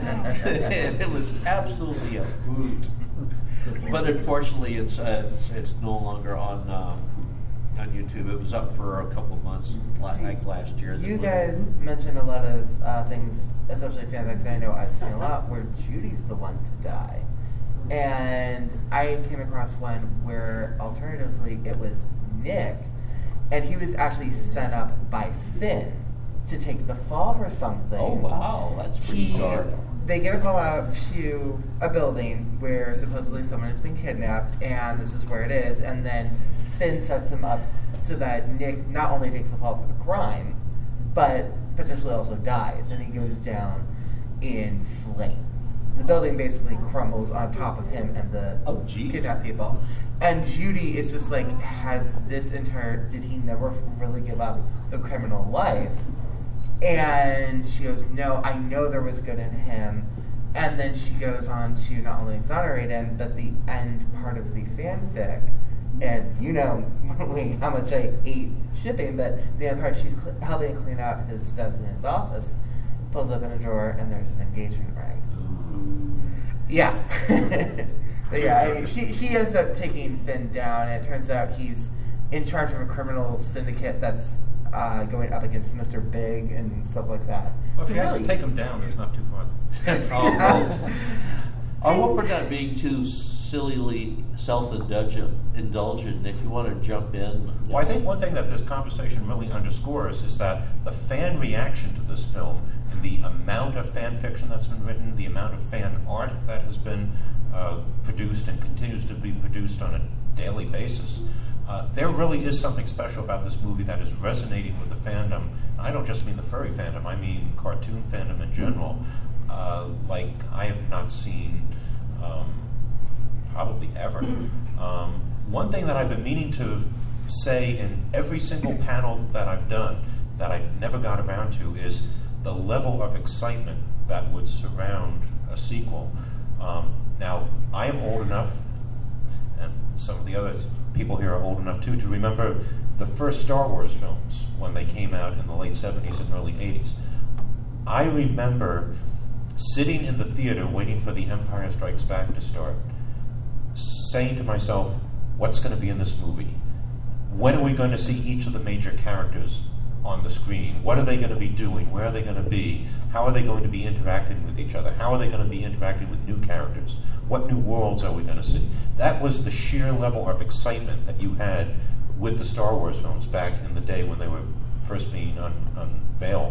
it was absolutely a hoot. But unfortunately, it's uh, it's, it's no longer on um, on YouTube. It was up for a couple of months, like last year. You guys mentioned a lot of uh, things, especially fanfics. I know I've seen a lot where Judy's the one to die. And I came across one where, alternatively, it was Nick, and he was actually sent up by Finn to take the fall for something. Oh, wow, that's pretty he, dark. They get a call out to a building where supposedly someone has been kidnapped, and this is where it is, and then Finn sets him up so that Nick not only takes the fall for the crime, but potentially also dies, and he goes down in flames. The building basically crumbles on top of him and the oh, kidnapped people. And Judy is just like, has this entire, did he never really give up the criminal life? And she goes, no, I know there was good in him. And then she goes on to not only exonerate him, but the end part of the fanfic. And you know how much I hate shipping, but the end part, she's cl- helping clean out his desk in his office, pulls up in a drawer, and there's an engagement ring. Yeah. But yeah, I mean, she, she ends up taking Finn down, and it turns out he's in charge of a criminal syndicate that's uh, going up against Mister Big and stuff like that. Well, if It's he has really, to take him down, it's not too fun. oh, I hope we're not being too sillily self-indulgent, indulgent. If you want to jump in. Well, I think one thing that this conversation really underscores is that the fan reaction to this film and the amount of fan fiction that's been written, the amount of fan art that has been uh, produced and continues to be produced on a daily basis, uh, there really is something special about this movie that is resonating with the fandom. I don't just mean the furry fandom, I mean cartoon fandom in general. Uh, like I have not seen um, probably ever. Um, one thing that I've been meaning to say in every single panel that I've done that I never got around to is the level of excitement that would surround a sequel. Um, now, I am old enough, and some of the other people here are old enough too, to remember the first Star Wars films when they came out in the late seventies and early eighties. I remember sitting in the theater waiting for The Empire Strikes Back to start, saying to myself, what's going to be in this movie? When are we going to see each of the major characters on the screen? What are they going to be doing? Where are they going to be? How are they going to be interacting with each other? How are they going to be interacting with new characters? What new worlds are we going to see? That was the sheer level of excitement that you had with the Star Wars films back in the day when they were first being un- unveiled.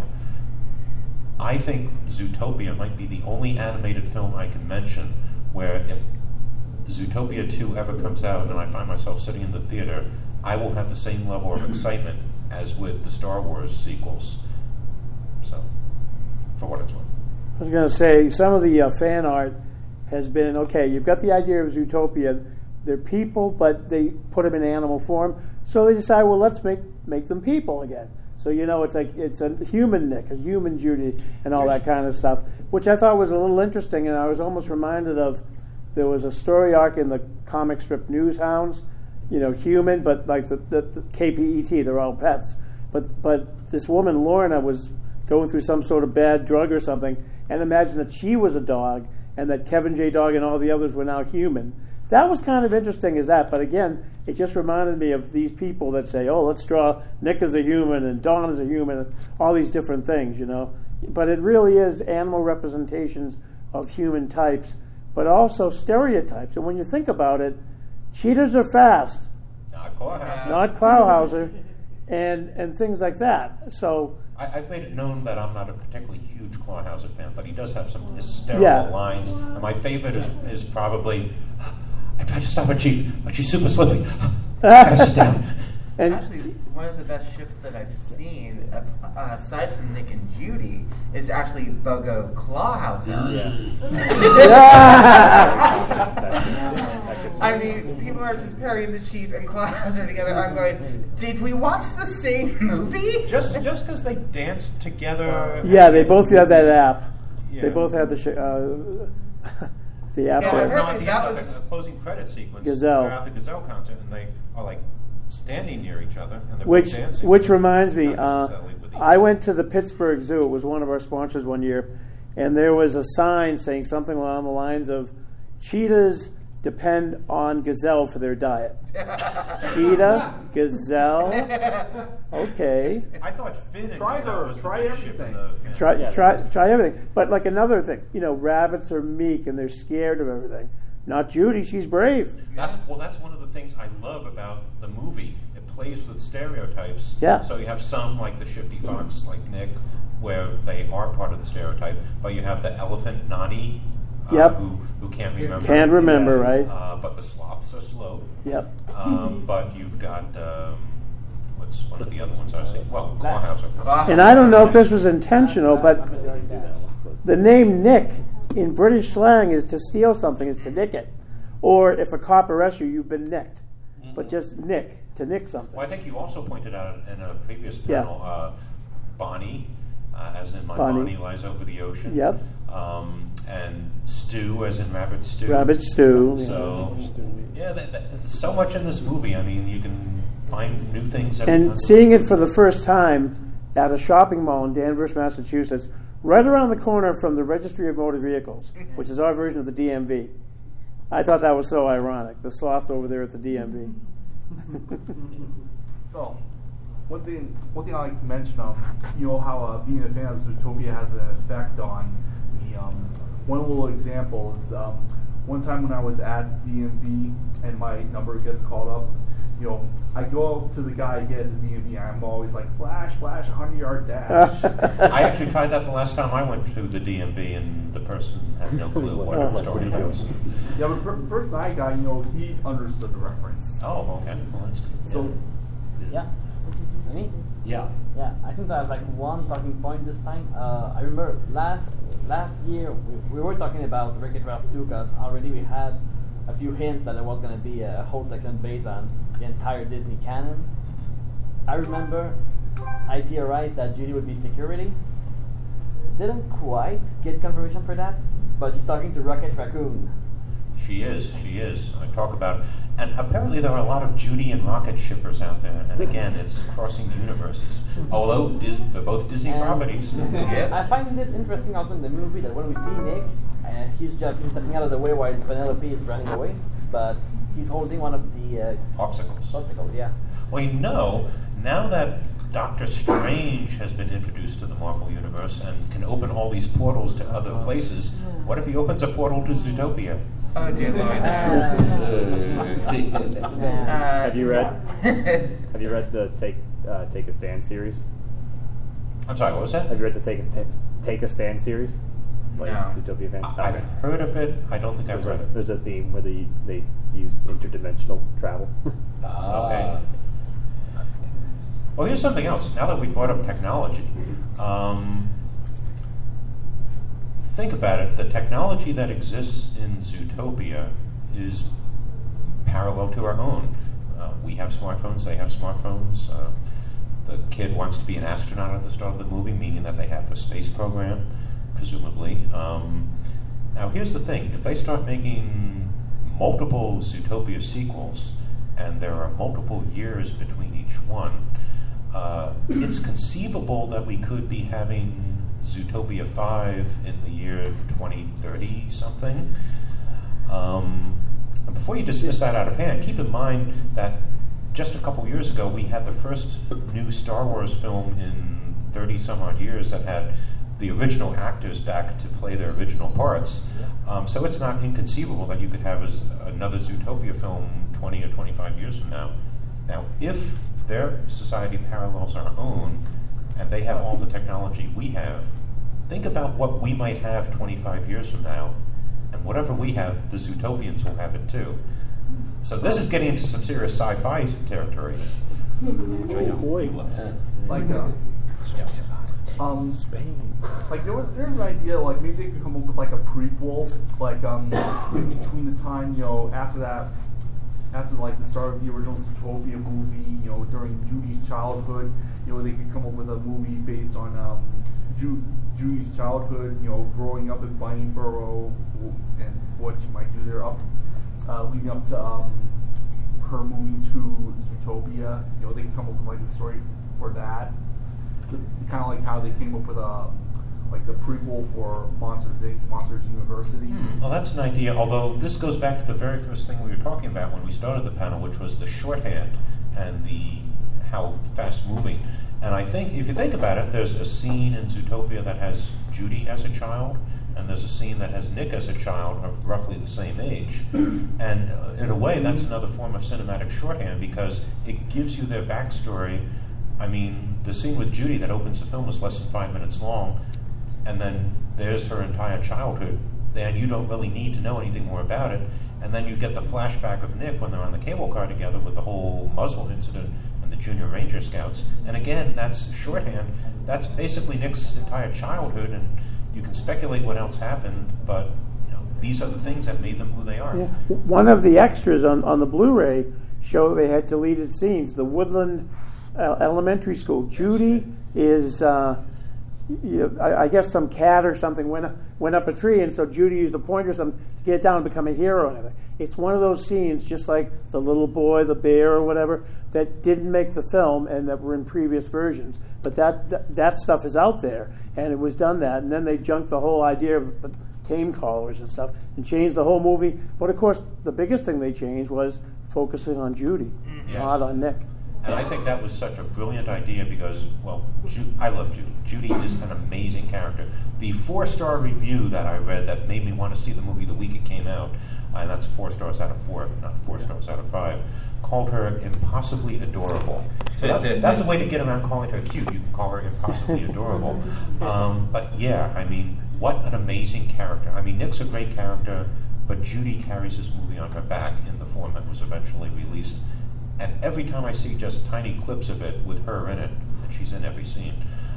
I think Zootopia might be the only animated film I can mention where if Zootopia two ever comes out and I find myself sitting in the theater, I will have the same level of excitement as with the Star Wars sequels. So, for what it's worth. I was going to say, some of the uh, fan art has been, okay, you've got the idea of Zootopia. They're people, but they put them in animal form. So they decide, well, let's make, make them people again. So, you know, it's like it's a human Nick, a human Judy, and all that kind of stuff, which I thought was a little interesting, and I was almost reminded of, there was a story arc in the comic strip Newshounds, you know, human, but like the, the, the K P E T, they're all pets. But but this woman, Lorna, was going through some sort of bad drug or something, and imagine that she was a dog, and that Kevin J. Dog and all the others were now human. That was kind of interesting as that, but again, it just reminded me of these people that say, oh, let's draw Nick as a human and Dawn as a human, and all these different things, you know. But it really is animal representations of human types, but also stereotypes. And when you think about it, cheetahs are fast, Not Clawhauser. not Clawhauser, and and things like that. So I, I've made it known that I'm not a particularly huge Clawhauser fan, but he does have some hysterical Yeah. lines. And my favorite is, is probably, I tried to stop her, Chief, but she's super slippy. Gotta sit down. and Actually, one of the best ships that I've seen, uh, uh, aside from Nick and Judy, is actually Bogo Clawhauser. I mean, people are just pairing the Chief and Clawhauser together. I'm going, did we watch the same movie? Just just because they danced together. yeah, they both have that app. Yeah. They both have the sh- uh, the app. Yeah, No, I that- heard at that the that end of was- the closing credit sequence, Gazelle. they're at the Gazelle concert, and they are like standing near each other, and they're Which both dancing. which reminds me, Not uh, necessarily with each I other. went to the Pittsburgh Zoo. It was one of our sponsors one year, and there was a sign saying something along the lines of, "Cheetahs depend on gazelle for their diet." Cheetah, gazelle, okay. I thought Finn and Try Gazelle her, was try the big ship in everything. the family. Try Yeah, try that's- try everything. But like another thing, you know, rabbits are meek and they're scared of everything. Not Judy, she's brave. That's, well, that's one of the things I love about the movie. It plays with stereotypes. Yeah. So you have some, like the shifty fox, like Nick, where they are part of the stereotype, but you have the elephant, Nani, uh, Yep. who, who can't remember. Can't remember, right? Uh, but the sloths are slow. Yep. Um, but you've got, um, what's one of the other ones I was thinking? Well, Clawhauser. Clawhauser. And I don't know if this was intentional, but the name Nick in British slang is to steal something, is to nick it. Or if a cop arrests you, you've been nicked. But just nick, to nick something. Well, I think you also pointed out in a previous Yeah. panel, uh, Bonnie, uh, as in my Bonnie. Bonnie lies over the ocean. Yep. Um, and Stew, as in rabbit stew. Rabbit stew. So, yeah, that, that, there's so much in this movie. I mean, you can find new things every time. And seeing it for the first time at a shopping mall in Danvers, Massachusetts, right around the corner from the Registry of Motor Vehicles, which is our version of the D M V. I thought that was so ironic. The sloths over there at the D M V. So, one thing, one thing I like to mention, um, you know how uh, being a fan of Zootopia has an effect on me. Um, one little example is um, one time when I was at D M V and my number gets called up. You know, I go up to the guy again at the D M V, and I'm always like, flash, flash, one hundred yard dash. I actually tried that the last time I went to the D M V, and the person had no clue what it was talking about. Yeah, but the first night guy, you know, he understood the reference. Oh, okay. Well, that's good. So, Yeah. Me? Yeah. Yeah, I think I have like one talking point this time. Uh, I remember last last year we, we were talking about Wreck-It Ralph two because already we had a few hints that there was going to be a whole section based on the entire Disney canon. I remember I theorized that Judy would be security. Didn't quite get confirmation for that, but she's talking to Rocket Raccoon. She is, she is. I talk about, and apparently there are a lot of Judy and Rocket shippers out there, and again, it's crossing universes. Although Dis- they're both Disney And properties. I find it interesting also in the movie that when we see Nick, and he's just stepping out of the way while Penelope is running away, but he's holding one of the uh, Popsicles. popsicles, yeah. Well, you know, now that Doctor Strange has been introduced to the Marvel Universe and can open all these portals to other places, what if he opens a portal to Zootopia? Oh, dear Lord. Uh, have you read? Have you read the Take uh, Take a Stand series? I'm sorry, what was that? Have you read the Take a Stand, Take a Stand series? Like No. Zootopia fan? I- I've heard of it. I don't think I've There's read a, it. there's a theme where they they use interdimensional travel. Okay. Well, here's something else. Now that we brought up technology, um, think about it. The technology that exists in Zootopia is parallel to our own. Uh, we have smartphones. They have smartphones. Uh, the kid wants to be an astronaut at the start of the movie, meaning that they have a space program, presumably. Um, now, here's the thing. If they start making multiple Zootopia sequels, and there are multiple years between each one, uh, it's conceivable that we could be having Zootopia five in the year twenty thirty something. Um, and before you dismiss that out of hand, keep in mind that just a couple years ago we had the first new Star Wars film in thirty some odd years that had the original actors back to play their original parts. Um, so it's not inconceivable that you could have as another Zootopia film twenty or twenty-five years from now. Now, if their society parallels our own, and they have all the technology we have, think about what we might have twenty-five years from now, and whatever we have, the Zootopians will have it too. So this is getting into some serious sci-fi territory. Which I know boy. you love. Like, uh, um, like there was there's an idea like maybe they could come up with like a prequel, like um, in between the time you know after that, after like the start of the original Zootopia movie, you know during Judy's childhood, you know they could come up with a movie based on um, Ju- Judy's childhood, you know growing up in Bunnyburrow and what she might do there up, uh, leading up to um, her moving to Zootopia. You know they could come up with like a story for that. Kind of like how they came up with a like the prequel for Monsters Incorporated, Monsters University. Hmm. Well, that's an idea, although this goes back to the very first thing we were talking about when we started the panel, which was the shorthand and the how fast-moving. And I think, if you think about it, there's a scene in Zootopia that has Judy as a child, and there's a scene that has Nick as a child of roughly the same age. And uh, in a way, that's another form of cinematic shorthand because it gives you their backstory. I mean, the scene with Judy that opens the film is less than five minutes long, and then there's her entire childhood. And you don't really need to know anything more about it. And then you get the flashback of Nick when they're on the cable car together with the whole muzzle incident and the Junior Ranger Scouts. And again, that's shorthand. That's basically Nick's entire childhood, and you can speculate what else happened, but you know, these are the things that made them who they are. Yeah. One of the extras on, on the Blu-ray show they had deleted scenes. The Woodland Uh, elementary school. Judy is, uh, you know, I, I guess some cat or something went up, went up a tree, and so Judy used a pointer or something to get down and become a hero. And it's one of those scenes, just like the little boy, the bear, or whatever, that didn't make the film and that were in previous versions. But that that, that stuff is out there, and it was done that. And then they junked the whole idea of the tame callers and stuff and changed the whole movie. But of course, the biggest thing they changed was focusing on Judy, Yes. not on Nick. And I think that was such a brilliant idea because, well, Ju- I love Judy. Judy is an amazing character. The four-star review that I read that made me want to see the movie the week it came out, uh, and that's four stars out of four, not four stars out of five, called her impossibly adorable. So that's, that's a way to get around calling her cute. You can call her impossibly adorable. Um, but yeah, I mean, what an amazing character. I mean, Nick's a great character, but Judy carries this movie on her back in the form that was eventually released. And every time I see just tiny clips of it with her in it, and she's in every scene,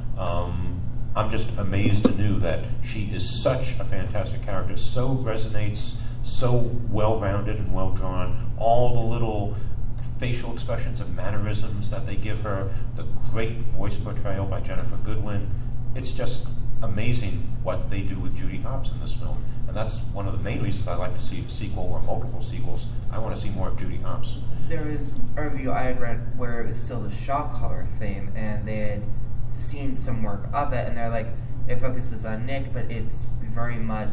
um, I'm just amazed anew that she is such a fantastic character, so resonates, so well-rounded and well-drawn. All the little facial expressions and mannerisms that they give her, the great voice portrayal by Jennifer Goodwin. It's just amazing what they do with Judy Hopps in this film. And that's one of the main reasons I like to see a sequel or multiple sequels. I want to see more of Judy Hopps. There was a review I had read where it was still the shock collar theme, and they had seen some work of it, and they're like, it focuses on Nick, but it's very much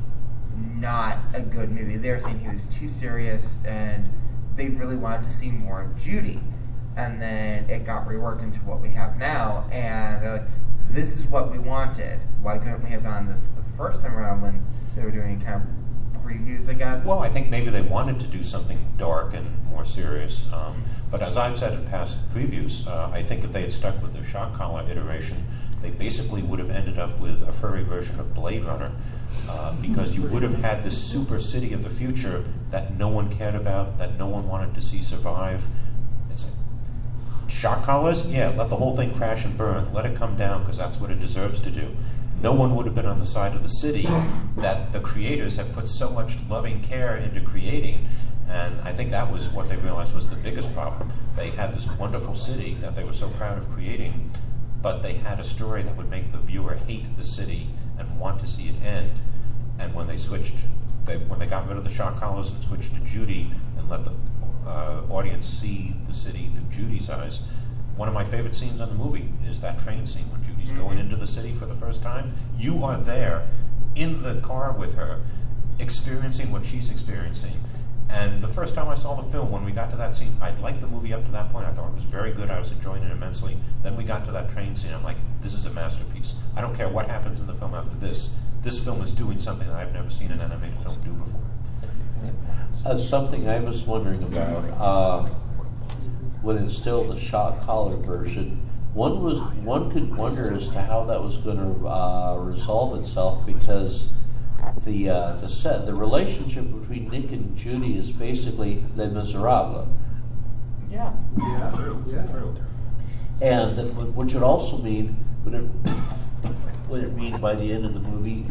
not a good movie. They were saying he was too serious, and they really wanted to see more of Judy. And then it got reworked into what we have now, and they're like, this is what we wanted. Why couldn't we have gone this the first time around when they were doing kind of previews, I guess? Well, I think maybe they wanted to do something dark and more serious. Um, but as I've said in past previews, uh, I think if they had stuck with the shock collar iteration, they basically would have ended up with a furry version of Blade Runner. Uh, because you would have had this super city of the future that no one cared about, that no one wanted to see survive. It's like, shock collars? Yeah, let the whole thing crash and burn. Let it come down because that's what it deserves to do. No one would have been on the side of the city that the creators have put so much loving care into creating. And I think that was what they realized was the biggest problem. They had this wonderful city that they were so proud of creating, but they had a story that would make the viewer hate the city and want to see it end. And when they switched, they, when they got rid of the shock collars and switched to Judy and let the uh, audience see the city through Judy's eyes, one of my favorite scenes on the movie is that train scene when Judy's mm-hmm. going into the city for the first time. You are there in the car with her, experiencing what she's experiencing, And the first time I saw the film, when we got to that scene, I liked the movie up to that point. I thought it was very good. I was enjoying it immensely. Then we got to that train scene. I'm like, this is a masterpiece. I don't care what happens in the film after this. This film is doing something that I've never seen an animated film do before. Uh, something I was wondering about, uh, when it's still the shock collar version, one was one could wonder as to how that was going to uh, resolve itself, because the uh, the set the relationship between Nick and Judy is basically Les Miserables. Yeah. Yeah, true. Yeah, true. And that, would- which would also mean would it would it mean by the end of the movie?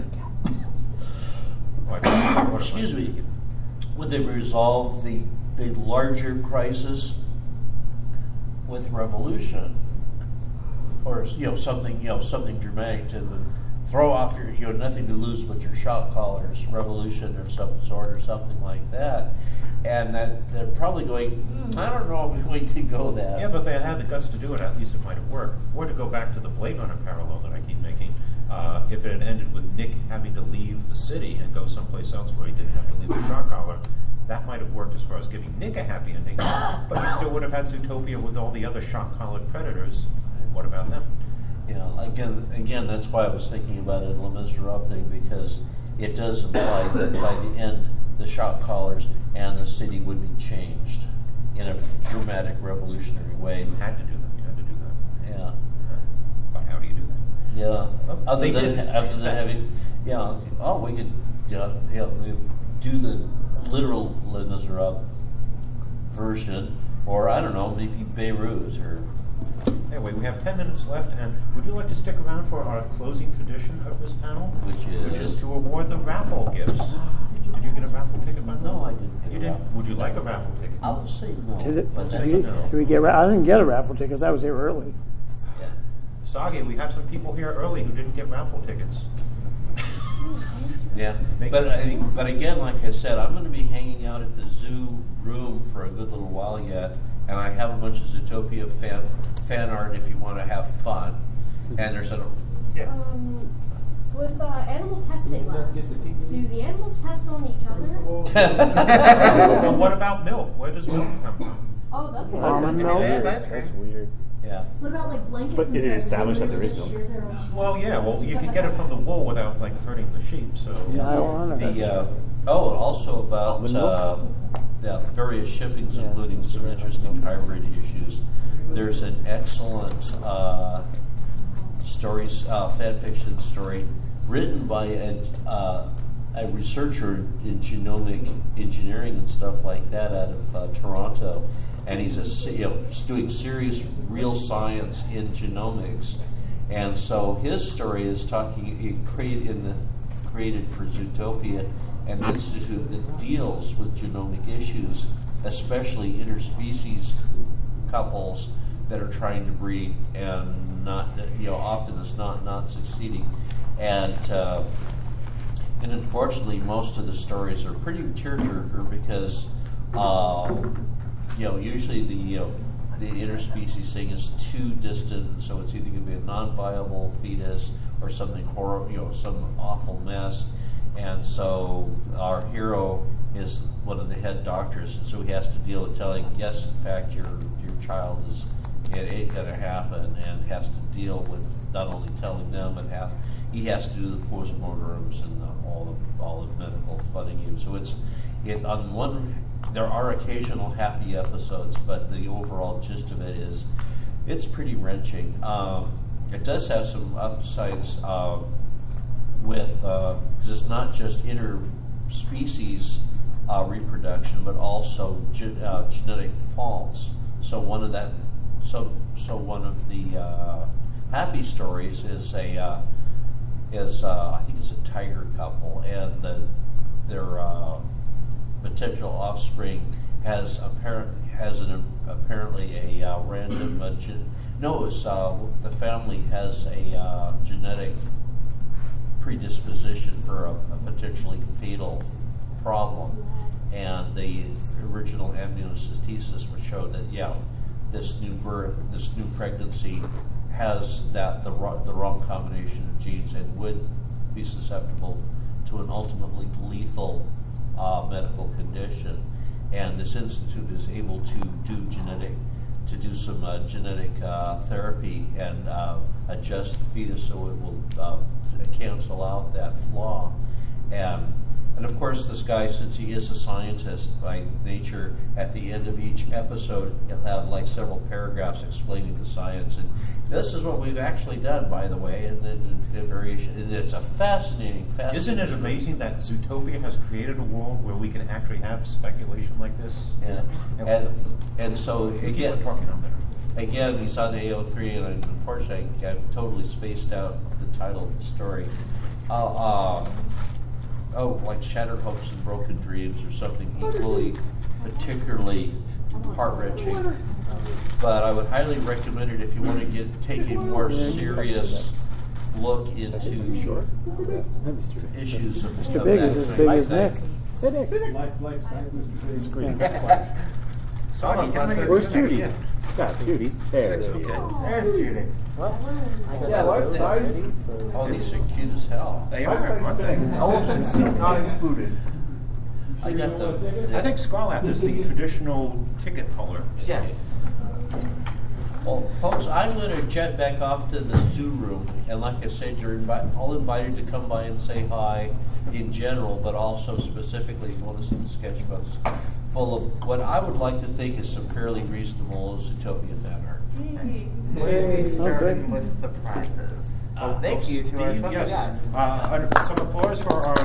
Excuse me. Would they resolve the the larger crisis with revolution, or you know something you know something dramatic to throw off your you know nothing to lose but your shock collars, revolution of some sort or something like that? And that they're probably going, mm, I don't know if we're going to go that. Yeah, but if they had had the guts to do it, at least it might have worked. Or to go back to the Blade Runner parallel that I keep making, uh, if it had ended with Nick having to leave the city and go someplace else where he didn't have to leave the shock collar, that might have worked as far as giving Nick a happy ending, but he still would have had Zootopia with all the other shock-collared predators. And what about them? Yeah, again, again, that's why I was thinking about it, Les Miserables thing, because it does imply that by the end, the shock collars and the city would be changed in a dramatic, revolutionary way. You had to do that. You had to do that. Yeah. But how do you do that? Yeah. Well, other they than did. other than having, yeah. Oh, we could, yeah, yeah, we do the literal Les Miserables version, or I don't know, maybe Beirut or. Anyway, we have ten minutes left, and would you like to stick around for our closing tradition of this panel? Which is? Which is to award the raffle gifts. Did you get a raffle ticket, by the way? No, I didn't. You didn't? Would you like a raffle ticket? I would say no. Did, it, but did, that's we, a no. did we get? Ra- I didn't get a raffle ticket because I was here early. Yeah. Sagi, we have some people here early who didn't get raffle tickets. Yeah, Make but it- I, but again, like I said, I'm going to be hanging out at the zoo room for a good little while yet, and I have a bunch of Zootopia fan fan art if you want to have fun. And there's a Yes. Um, with uh, animal testing labs, do the animals test on each other? Well, what about milk? Where does milk come from? Oh, that's a Almond good milk? one. Yeah, that's That's great. weird. yeah. What about like blankets? But and is it stuff? established Do that they there is just milk? share their own- Well, yeah. Well, you can get it from the wool without like hurting the sheep. So Yeah, I don't know. The uh, oh, also about Almond milk? uh, yeah, various shippings, including some interesting hybrid issues. There's an excellent uh, stories uh, fan fiction story written by a, uh, a researcher in genomic engineering and stuff like that out of uh, Toronto, and he's a se- you know doing serious real science in genomics, and so his story is talking he created in the created for Zootopia an institute that deals with genomic issues, especially interspecies couples that are trying to breed and not, you know, often it's not not succeeding, and uh, and unfortunately, most of the stories are pretty tearjerker because, uh, you know, usually the you know, the interspecies thing is too distant, and so it's either going to be a non-viable fetus or something horrible, you know, some awful mess, and so our hero is one of the head doctors, and so he has to deal with telling, yes, in fact, your your child is. It ain't going to happen, and has to deal with not only telling them, but have, he has to do the postmortems and the, all the all the medical funding. So it's it on one. There are occasional happy episodes, but the overall gist of it is it's pretty wrenching. Um, it does have some upsides uh, with because it's not just interspecies uh, reproduction, but also ge- uh, genetic faults. So one of that. So, so one of the uh, happy stories is a uh, is uh, I think it's a tiger couple, and the, their uh, potential offspring has apparent has an apparently a uh, random uh, gen- no, it's uh, the family has a uh, genetic predisposition for a, a potentially fatal problem, and the original amniocentesis would show that yeah. This new birth, this new pregnancy, has that the wrong, the wrong combination of genes and would be susceptible to an ultimately lethal uh, medical condition. and this institute is able to do genetic, to do some uh, genetic uh, therapy and uh, adjust the fetus so it will uh, cancel out that flaw. And and of course, this guy, since he is a scientist by nature, at the end of each episode, he'll have like several paragraphs explaining the science. And this is what we've actually done, by the way, and the variation. And it's a fascinating, fascinating. Isn't it amazing that Zootopia has created a world where we can actually have speculation like this? Yeah. And and, and so again, talking on there. Again, he's on A O three, and unfortunately, I've totally spaced out the title of the story. Uh, uh, oh, like Shattered Hopes and Broken Dreams, or something equally, particularly heart-wrenching. But I would highly recommend it if you want to get take a more serious look into issues of Mister of Big that is as thing. big as Nick. Hey, Nick. Life, life, Mister Big. Sorry, Where's Judy? Got Judy. There. There's Judy. What? Yeah, life size. Oh, these are cute as hell. They Life are, size aren't they? thing. Elephant seat not included. I got the. I think Scarlath is the traditional ticket puller. Yes. Well, folks, I'm going to jet back off to the zoo room, and like I said, you're invi- all invited to come by and say hi in general, but also specifically if you want to see the sketchbooks full of what I would like to think is some fairly reasonable Zootopia fan art. We're starting with the prizes. Uh, Thank oh, you to our Steve, special yes. guests. Uh, some applause for our.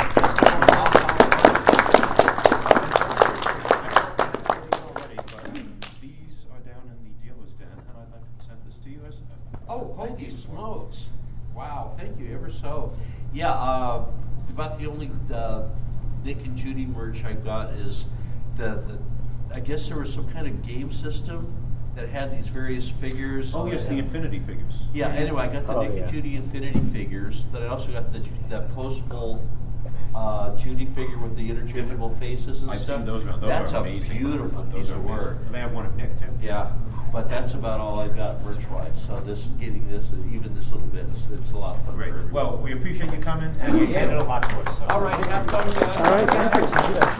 These are down in the dealer's den, and I'd like to present this to you as. Oh, holy smokes! Wow, thank you ever so. Yeah, uh, about the only uh, Nick and Judy merch I got is the, the. I guess there was some kind of game system that had these various figures. Oh yes, the Infinity figures. Yeah. Anyway, I got the Oh, Nick yeah. and Judy Infinity figures. Then I also got the the postable uh, Judy figure with the interchangeable faces and I've stuff. seen those around. Those that's are a amazing. beautiful Those piece are of amazing. work. They have one of Nick too. Yeah, but that's about all I've got merch-wise. So this, getting this, even this little bit, it's, it's a lot of fun. Great. For everyone. Well, we appreciate you coming, and you handed a lot to us. So. All right, have fun, guys. All right, thank you.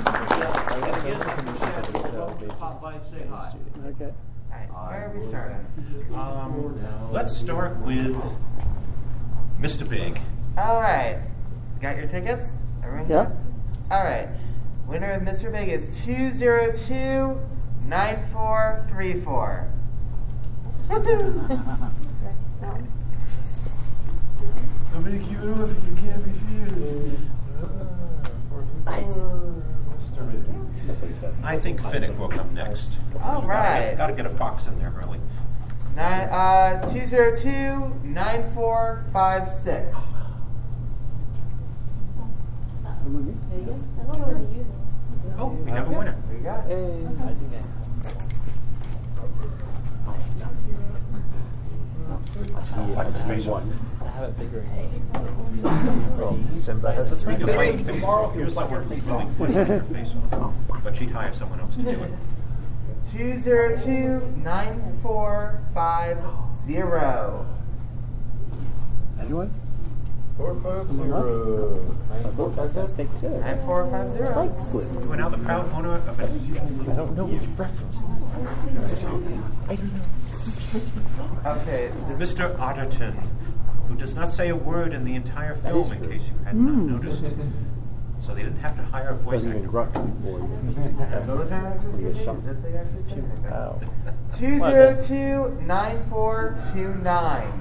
Pop by and say hi. Okay. Alright, where are we starting? Um, let's start with Mister Big. Alright. Got your tickets? Everyone? Yep. Alright. Winner of Mister Big is two zero two nine four three four. I'll make you an offer you can't refuse. Nice. That's what he said. I think Finnick will come next. All right. Got to get a fox in there early. Nine, uh, two zero two nine four five six. Oh, we have a winner. We got it. I think I Like his face on. I have a bigger Well, Simba has a You can three. wait tomorrow. Here's like we're really putting her face on. But she'd hire someone else to do it. Two zero two nine four five zero. Anyone? Four five Someone else? zero. That's not that's gonna stick too. Nine four five zero. You are now the proud owner of a. I don't know his reference. I don't know. Okay. This, Mister Otterton, who does not say a word in the entire That film, is in true. case you had not noticed. So they didn't have to hire a voice Doesn't even actor. grunt before you. that's other time actors When he gets get shot. paid. Is that they actually say anything? Wow. Two zero two nine four two nine.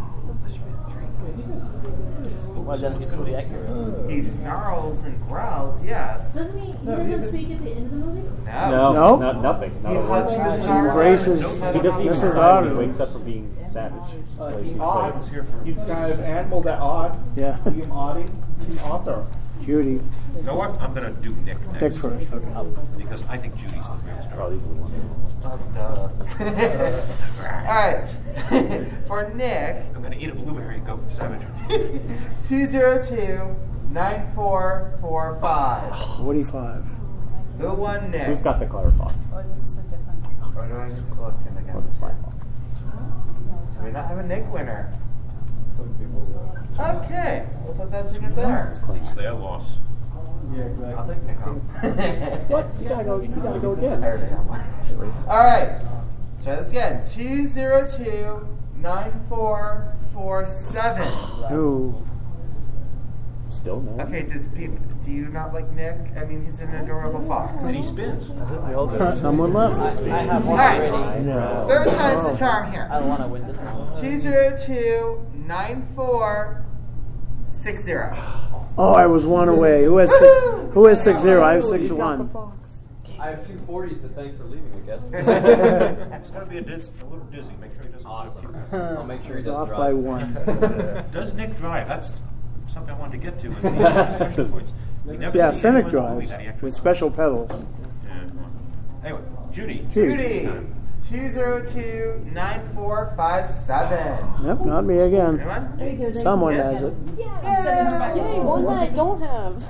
Well, then it's going to be accurate. He snarls and growls, yes. Doesn't he? He doesn't speak at the end of the movie. No. No. No, not nothing. Not He a word. hugs his arm. Embraces- No, He doesn't even This is cry when odd. he wakes up from being savage. Uh, Like, he he's odds. like- He's kind of animal that odds. Yeah. See him odding. He's an author. Judy. You know what? I'm going to do Nick next. Nick first. Okay. Because I think Judy's the real star. Oh, these are the ones. Oh, duh. All right. For Nick, I'm going to eat a blueberry and go savage. two zero two nine four four five. Forty-five. Who won Nick? Who's got the clever fox? Oh, this is so different. Or do I need to collect him Or again? the slime fox? So we not have a Nick winner. Okay, we'll put that ticket there. It's their loss. Yeah, exactly. I'll take Nick home. What? You gotta go. You gotta go again. I already have one. All right. Let's try this again. Two zero two nine four four seven. Ooh. Still no. Okay. Does people? Do you not like Nick? I mean, he's an adorable fox. And he spins. I think we all do. Someone left. I, I have one All right. already. No. Third time's the charm here. I don't want to win this one. Two zero two nine four six zero. Oh, I was one away. Who has six? Who has six zero? I have six one. I have two forties to thank for leaving, I guess. It's going to be a, diz- a little dizzy. Make sure he doesn't. Awesome. I'll make sure He's he doesn't off drive. by one. Does Nick drive? That's something I wanted to get to in the discussion points. We never Yeah, see Fennec anyone in the movie drives that he actually with special pedals. Yeah, come on. Anyway, Judy. Judy. Two zero two nine four five seven. Yep, not me again. Anyone? There you go. There Someone you go. has it. Yeah. I'm sending her back. Yay, one that I don't have.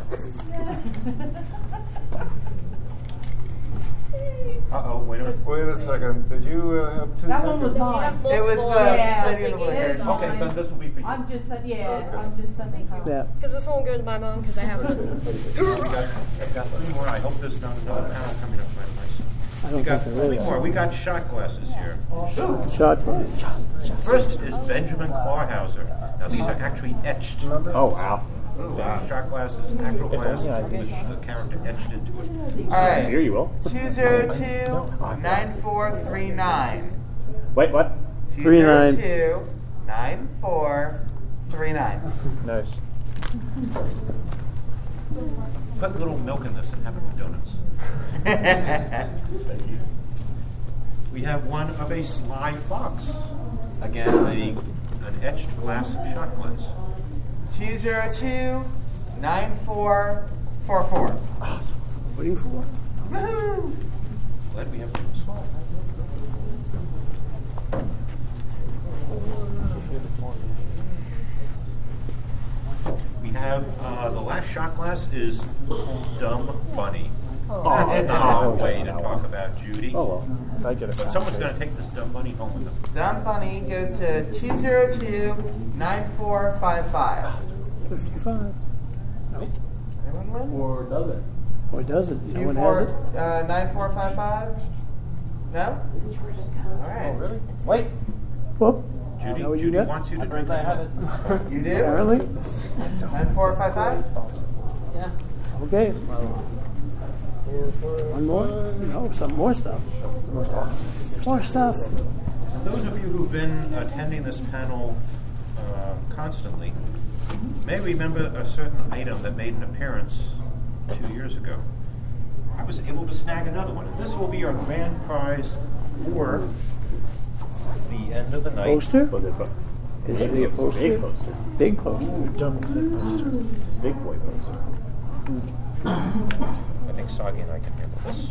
Uh-oh, wait a minute. Wait a second. Did you uh, have two That one was tickets? mine. It was the Yeah, Lady of the it is Blizzard. mine. Okay, then this will be for you. I'm just sending, yeah, Okay. I'm just sending her. Yeah. Because this won't go to my mom because I have it. We got, we got three more. I hope there's not another panel coming up right nice. I don't We got think there three is. more. We got shot glasses here. Shot. First is Benjamin Clawhauser. Now these are actually etched. Oh wow. Uh, shot glasses, actual glass, with the character etched into it. All right. Here you will. Two zero two nine four three nine. Wait, what? Two Three zero nine. two nine four three nine. Nice. Put a little milk in this and have it for donuts. We have one of a Sly Fox. Again, a, an etched glass shot glass. Two zero two nine four four four. Waiting for. Woohoo! Glad we have this. We have uh, the last shot glass is Dumb Bunny. That's not a way to talk about Judy. Oh well. I get it. But someone's going to take this Dumb Bunny home with them. Dumb Bunny goes to two zero two nine four five five. Fifty-five. Anyone win? Or does it? Or does it? No Two one four, has it. Uh, nine four five five. No. All right. Oh, really? Wait. Whoop. Judy, know what you Judy got? wants you to I drink think I have it. it. You do. Apparently. Nine four five five. Yeah. Okay. One more? No, some more stuff. More stuff. More stuff. Those of you who've been attending this panel uh, constantly may remember a certain item that made an appearance two years ago. I was able to snag another one. This will be our grand prize for the end of the night. Poster? Was it? Is it a poster? Big poster. Big poster. Big poster. Big boy poster. I think Soggy and I can handle this.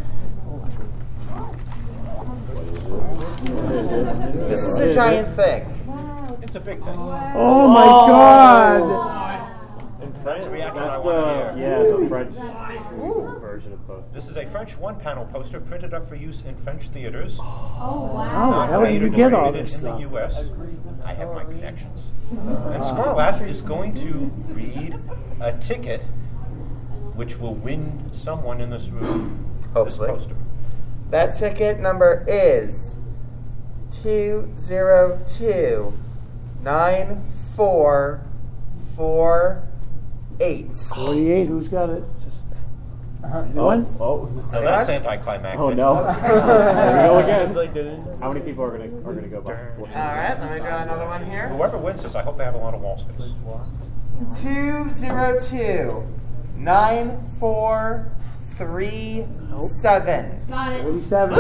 This is a giant thing. It's a big thing. Oh my God! That's the reaction That's I want to the hear. yeah the French version of poster. This is a French one-panel poster printed up for use in French theaters. Oh, wow. How the hell did you get all Distributed this in stuff? the U S. I have my connections. And Scarlat is going to read a ticket which will win someone in this room Hopefully. this poster. That ticket number is two zero two nine four four eight. Forty-eight. Who's got it? Anyone? Oh, Now that's anticlimactic. oh no! There we go again. How many people are gonna are gonna go by? All right, let me go another one here. Whoever wins this, I hope they have a lot of wall space. Two zero two nine four three seven. Got it. Forty-seven.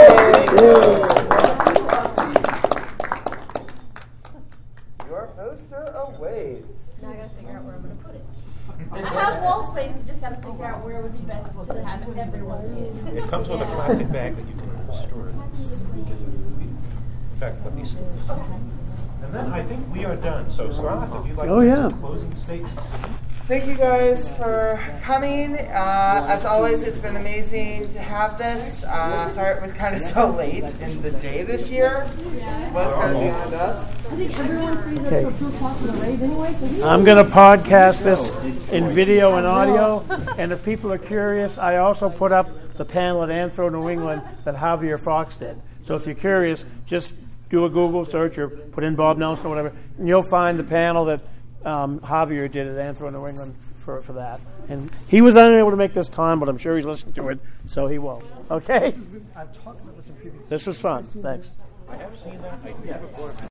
Your poster awaits. Now I gotta figure out where I'm gonna put it. I have wall space. I just gotta figure out where would be best to have everyone see it. It comes with a plastic bag that you can store it. In fact, let me see this. And then I think we are done. So, Scarlett, if you'd like Oh, to make yeah. some closing statements. Thank you guys for coming. Uh, as always, it's been amazing to have this. Uh, sorry it was kind of so late in the day this year. But it's kind of beyond us. I think everyone stays up Okay. till two o'clock for the raid anyway. So you I'm going to podcast this in video and audio, and if people are curious, I also put up the panel at Anthro New England that Javier Fox did. So if you're curious, just do a Google search or put in Bob Nelson or whatever, and you'll find the panel that um, Javier did at Anthro New England for, for that. And he was unable to make this con, but I'm sure he's listening to it, so he will. Okay? This was fun. Thanks. I have seen that. I did before.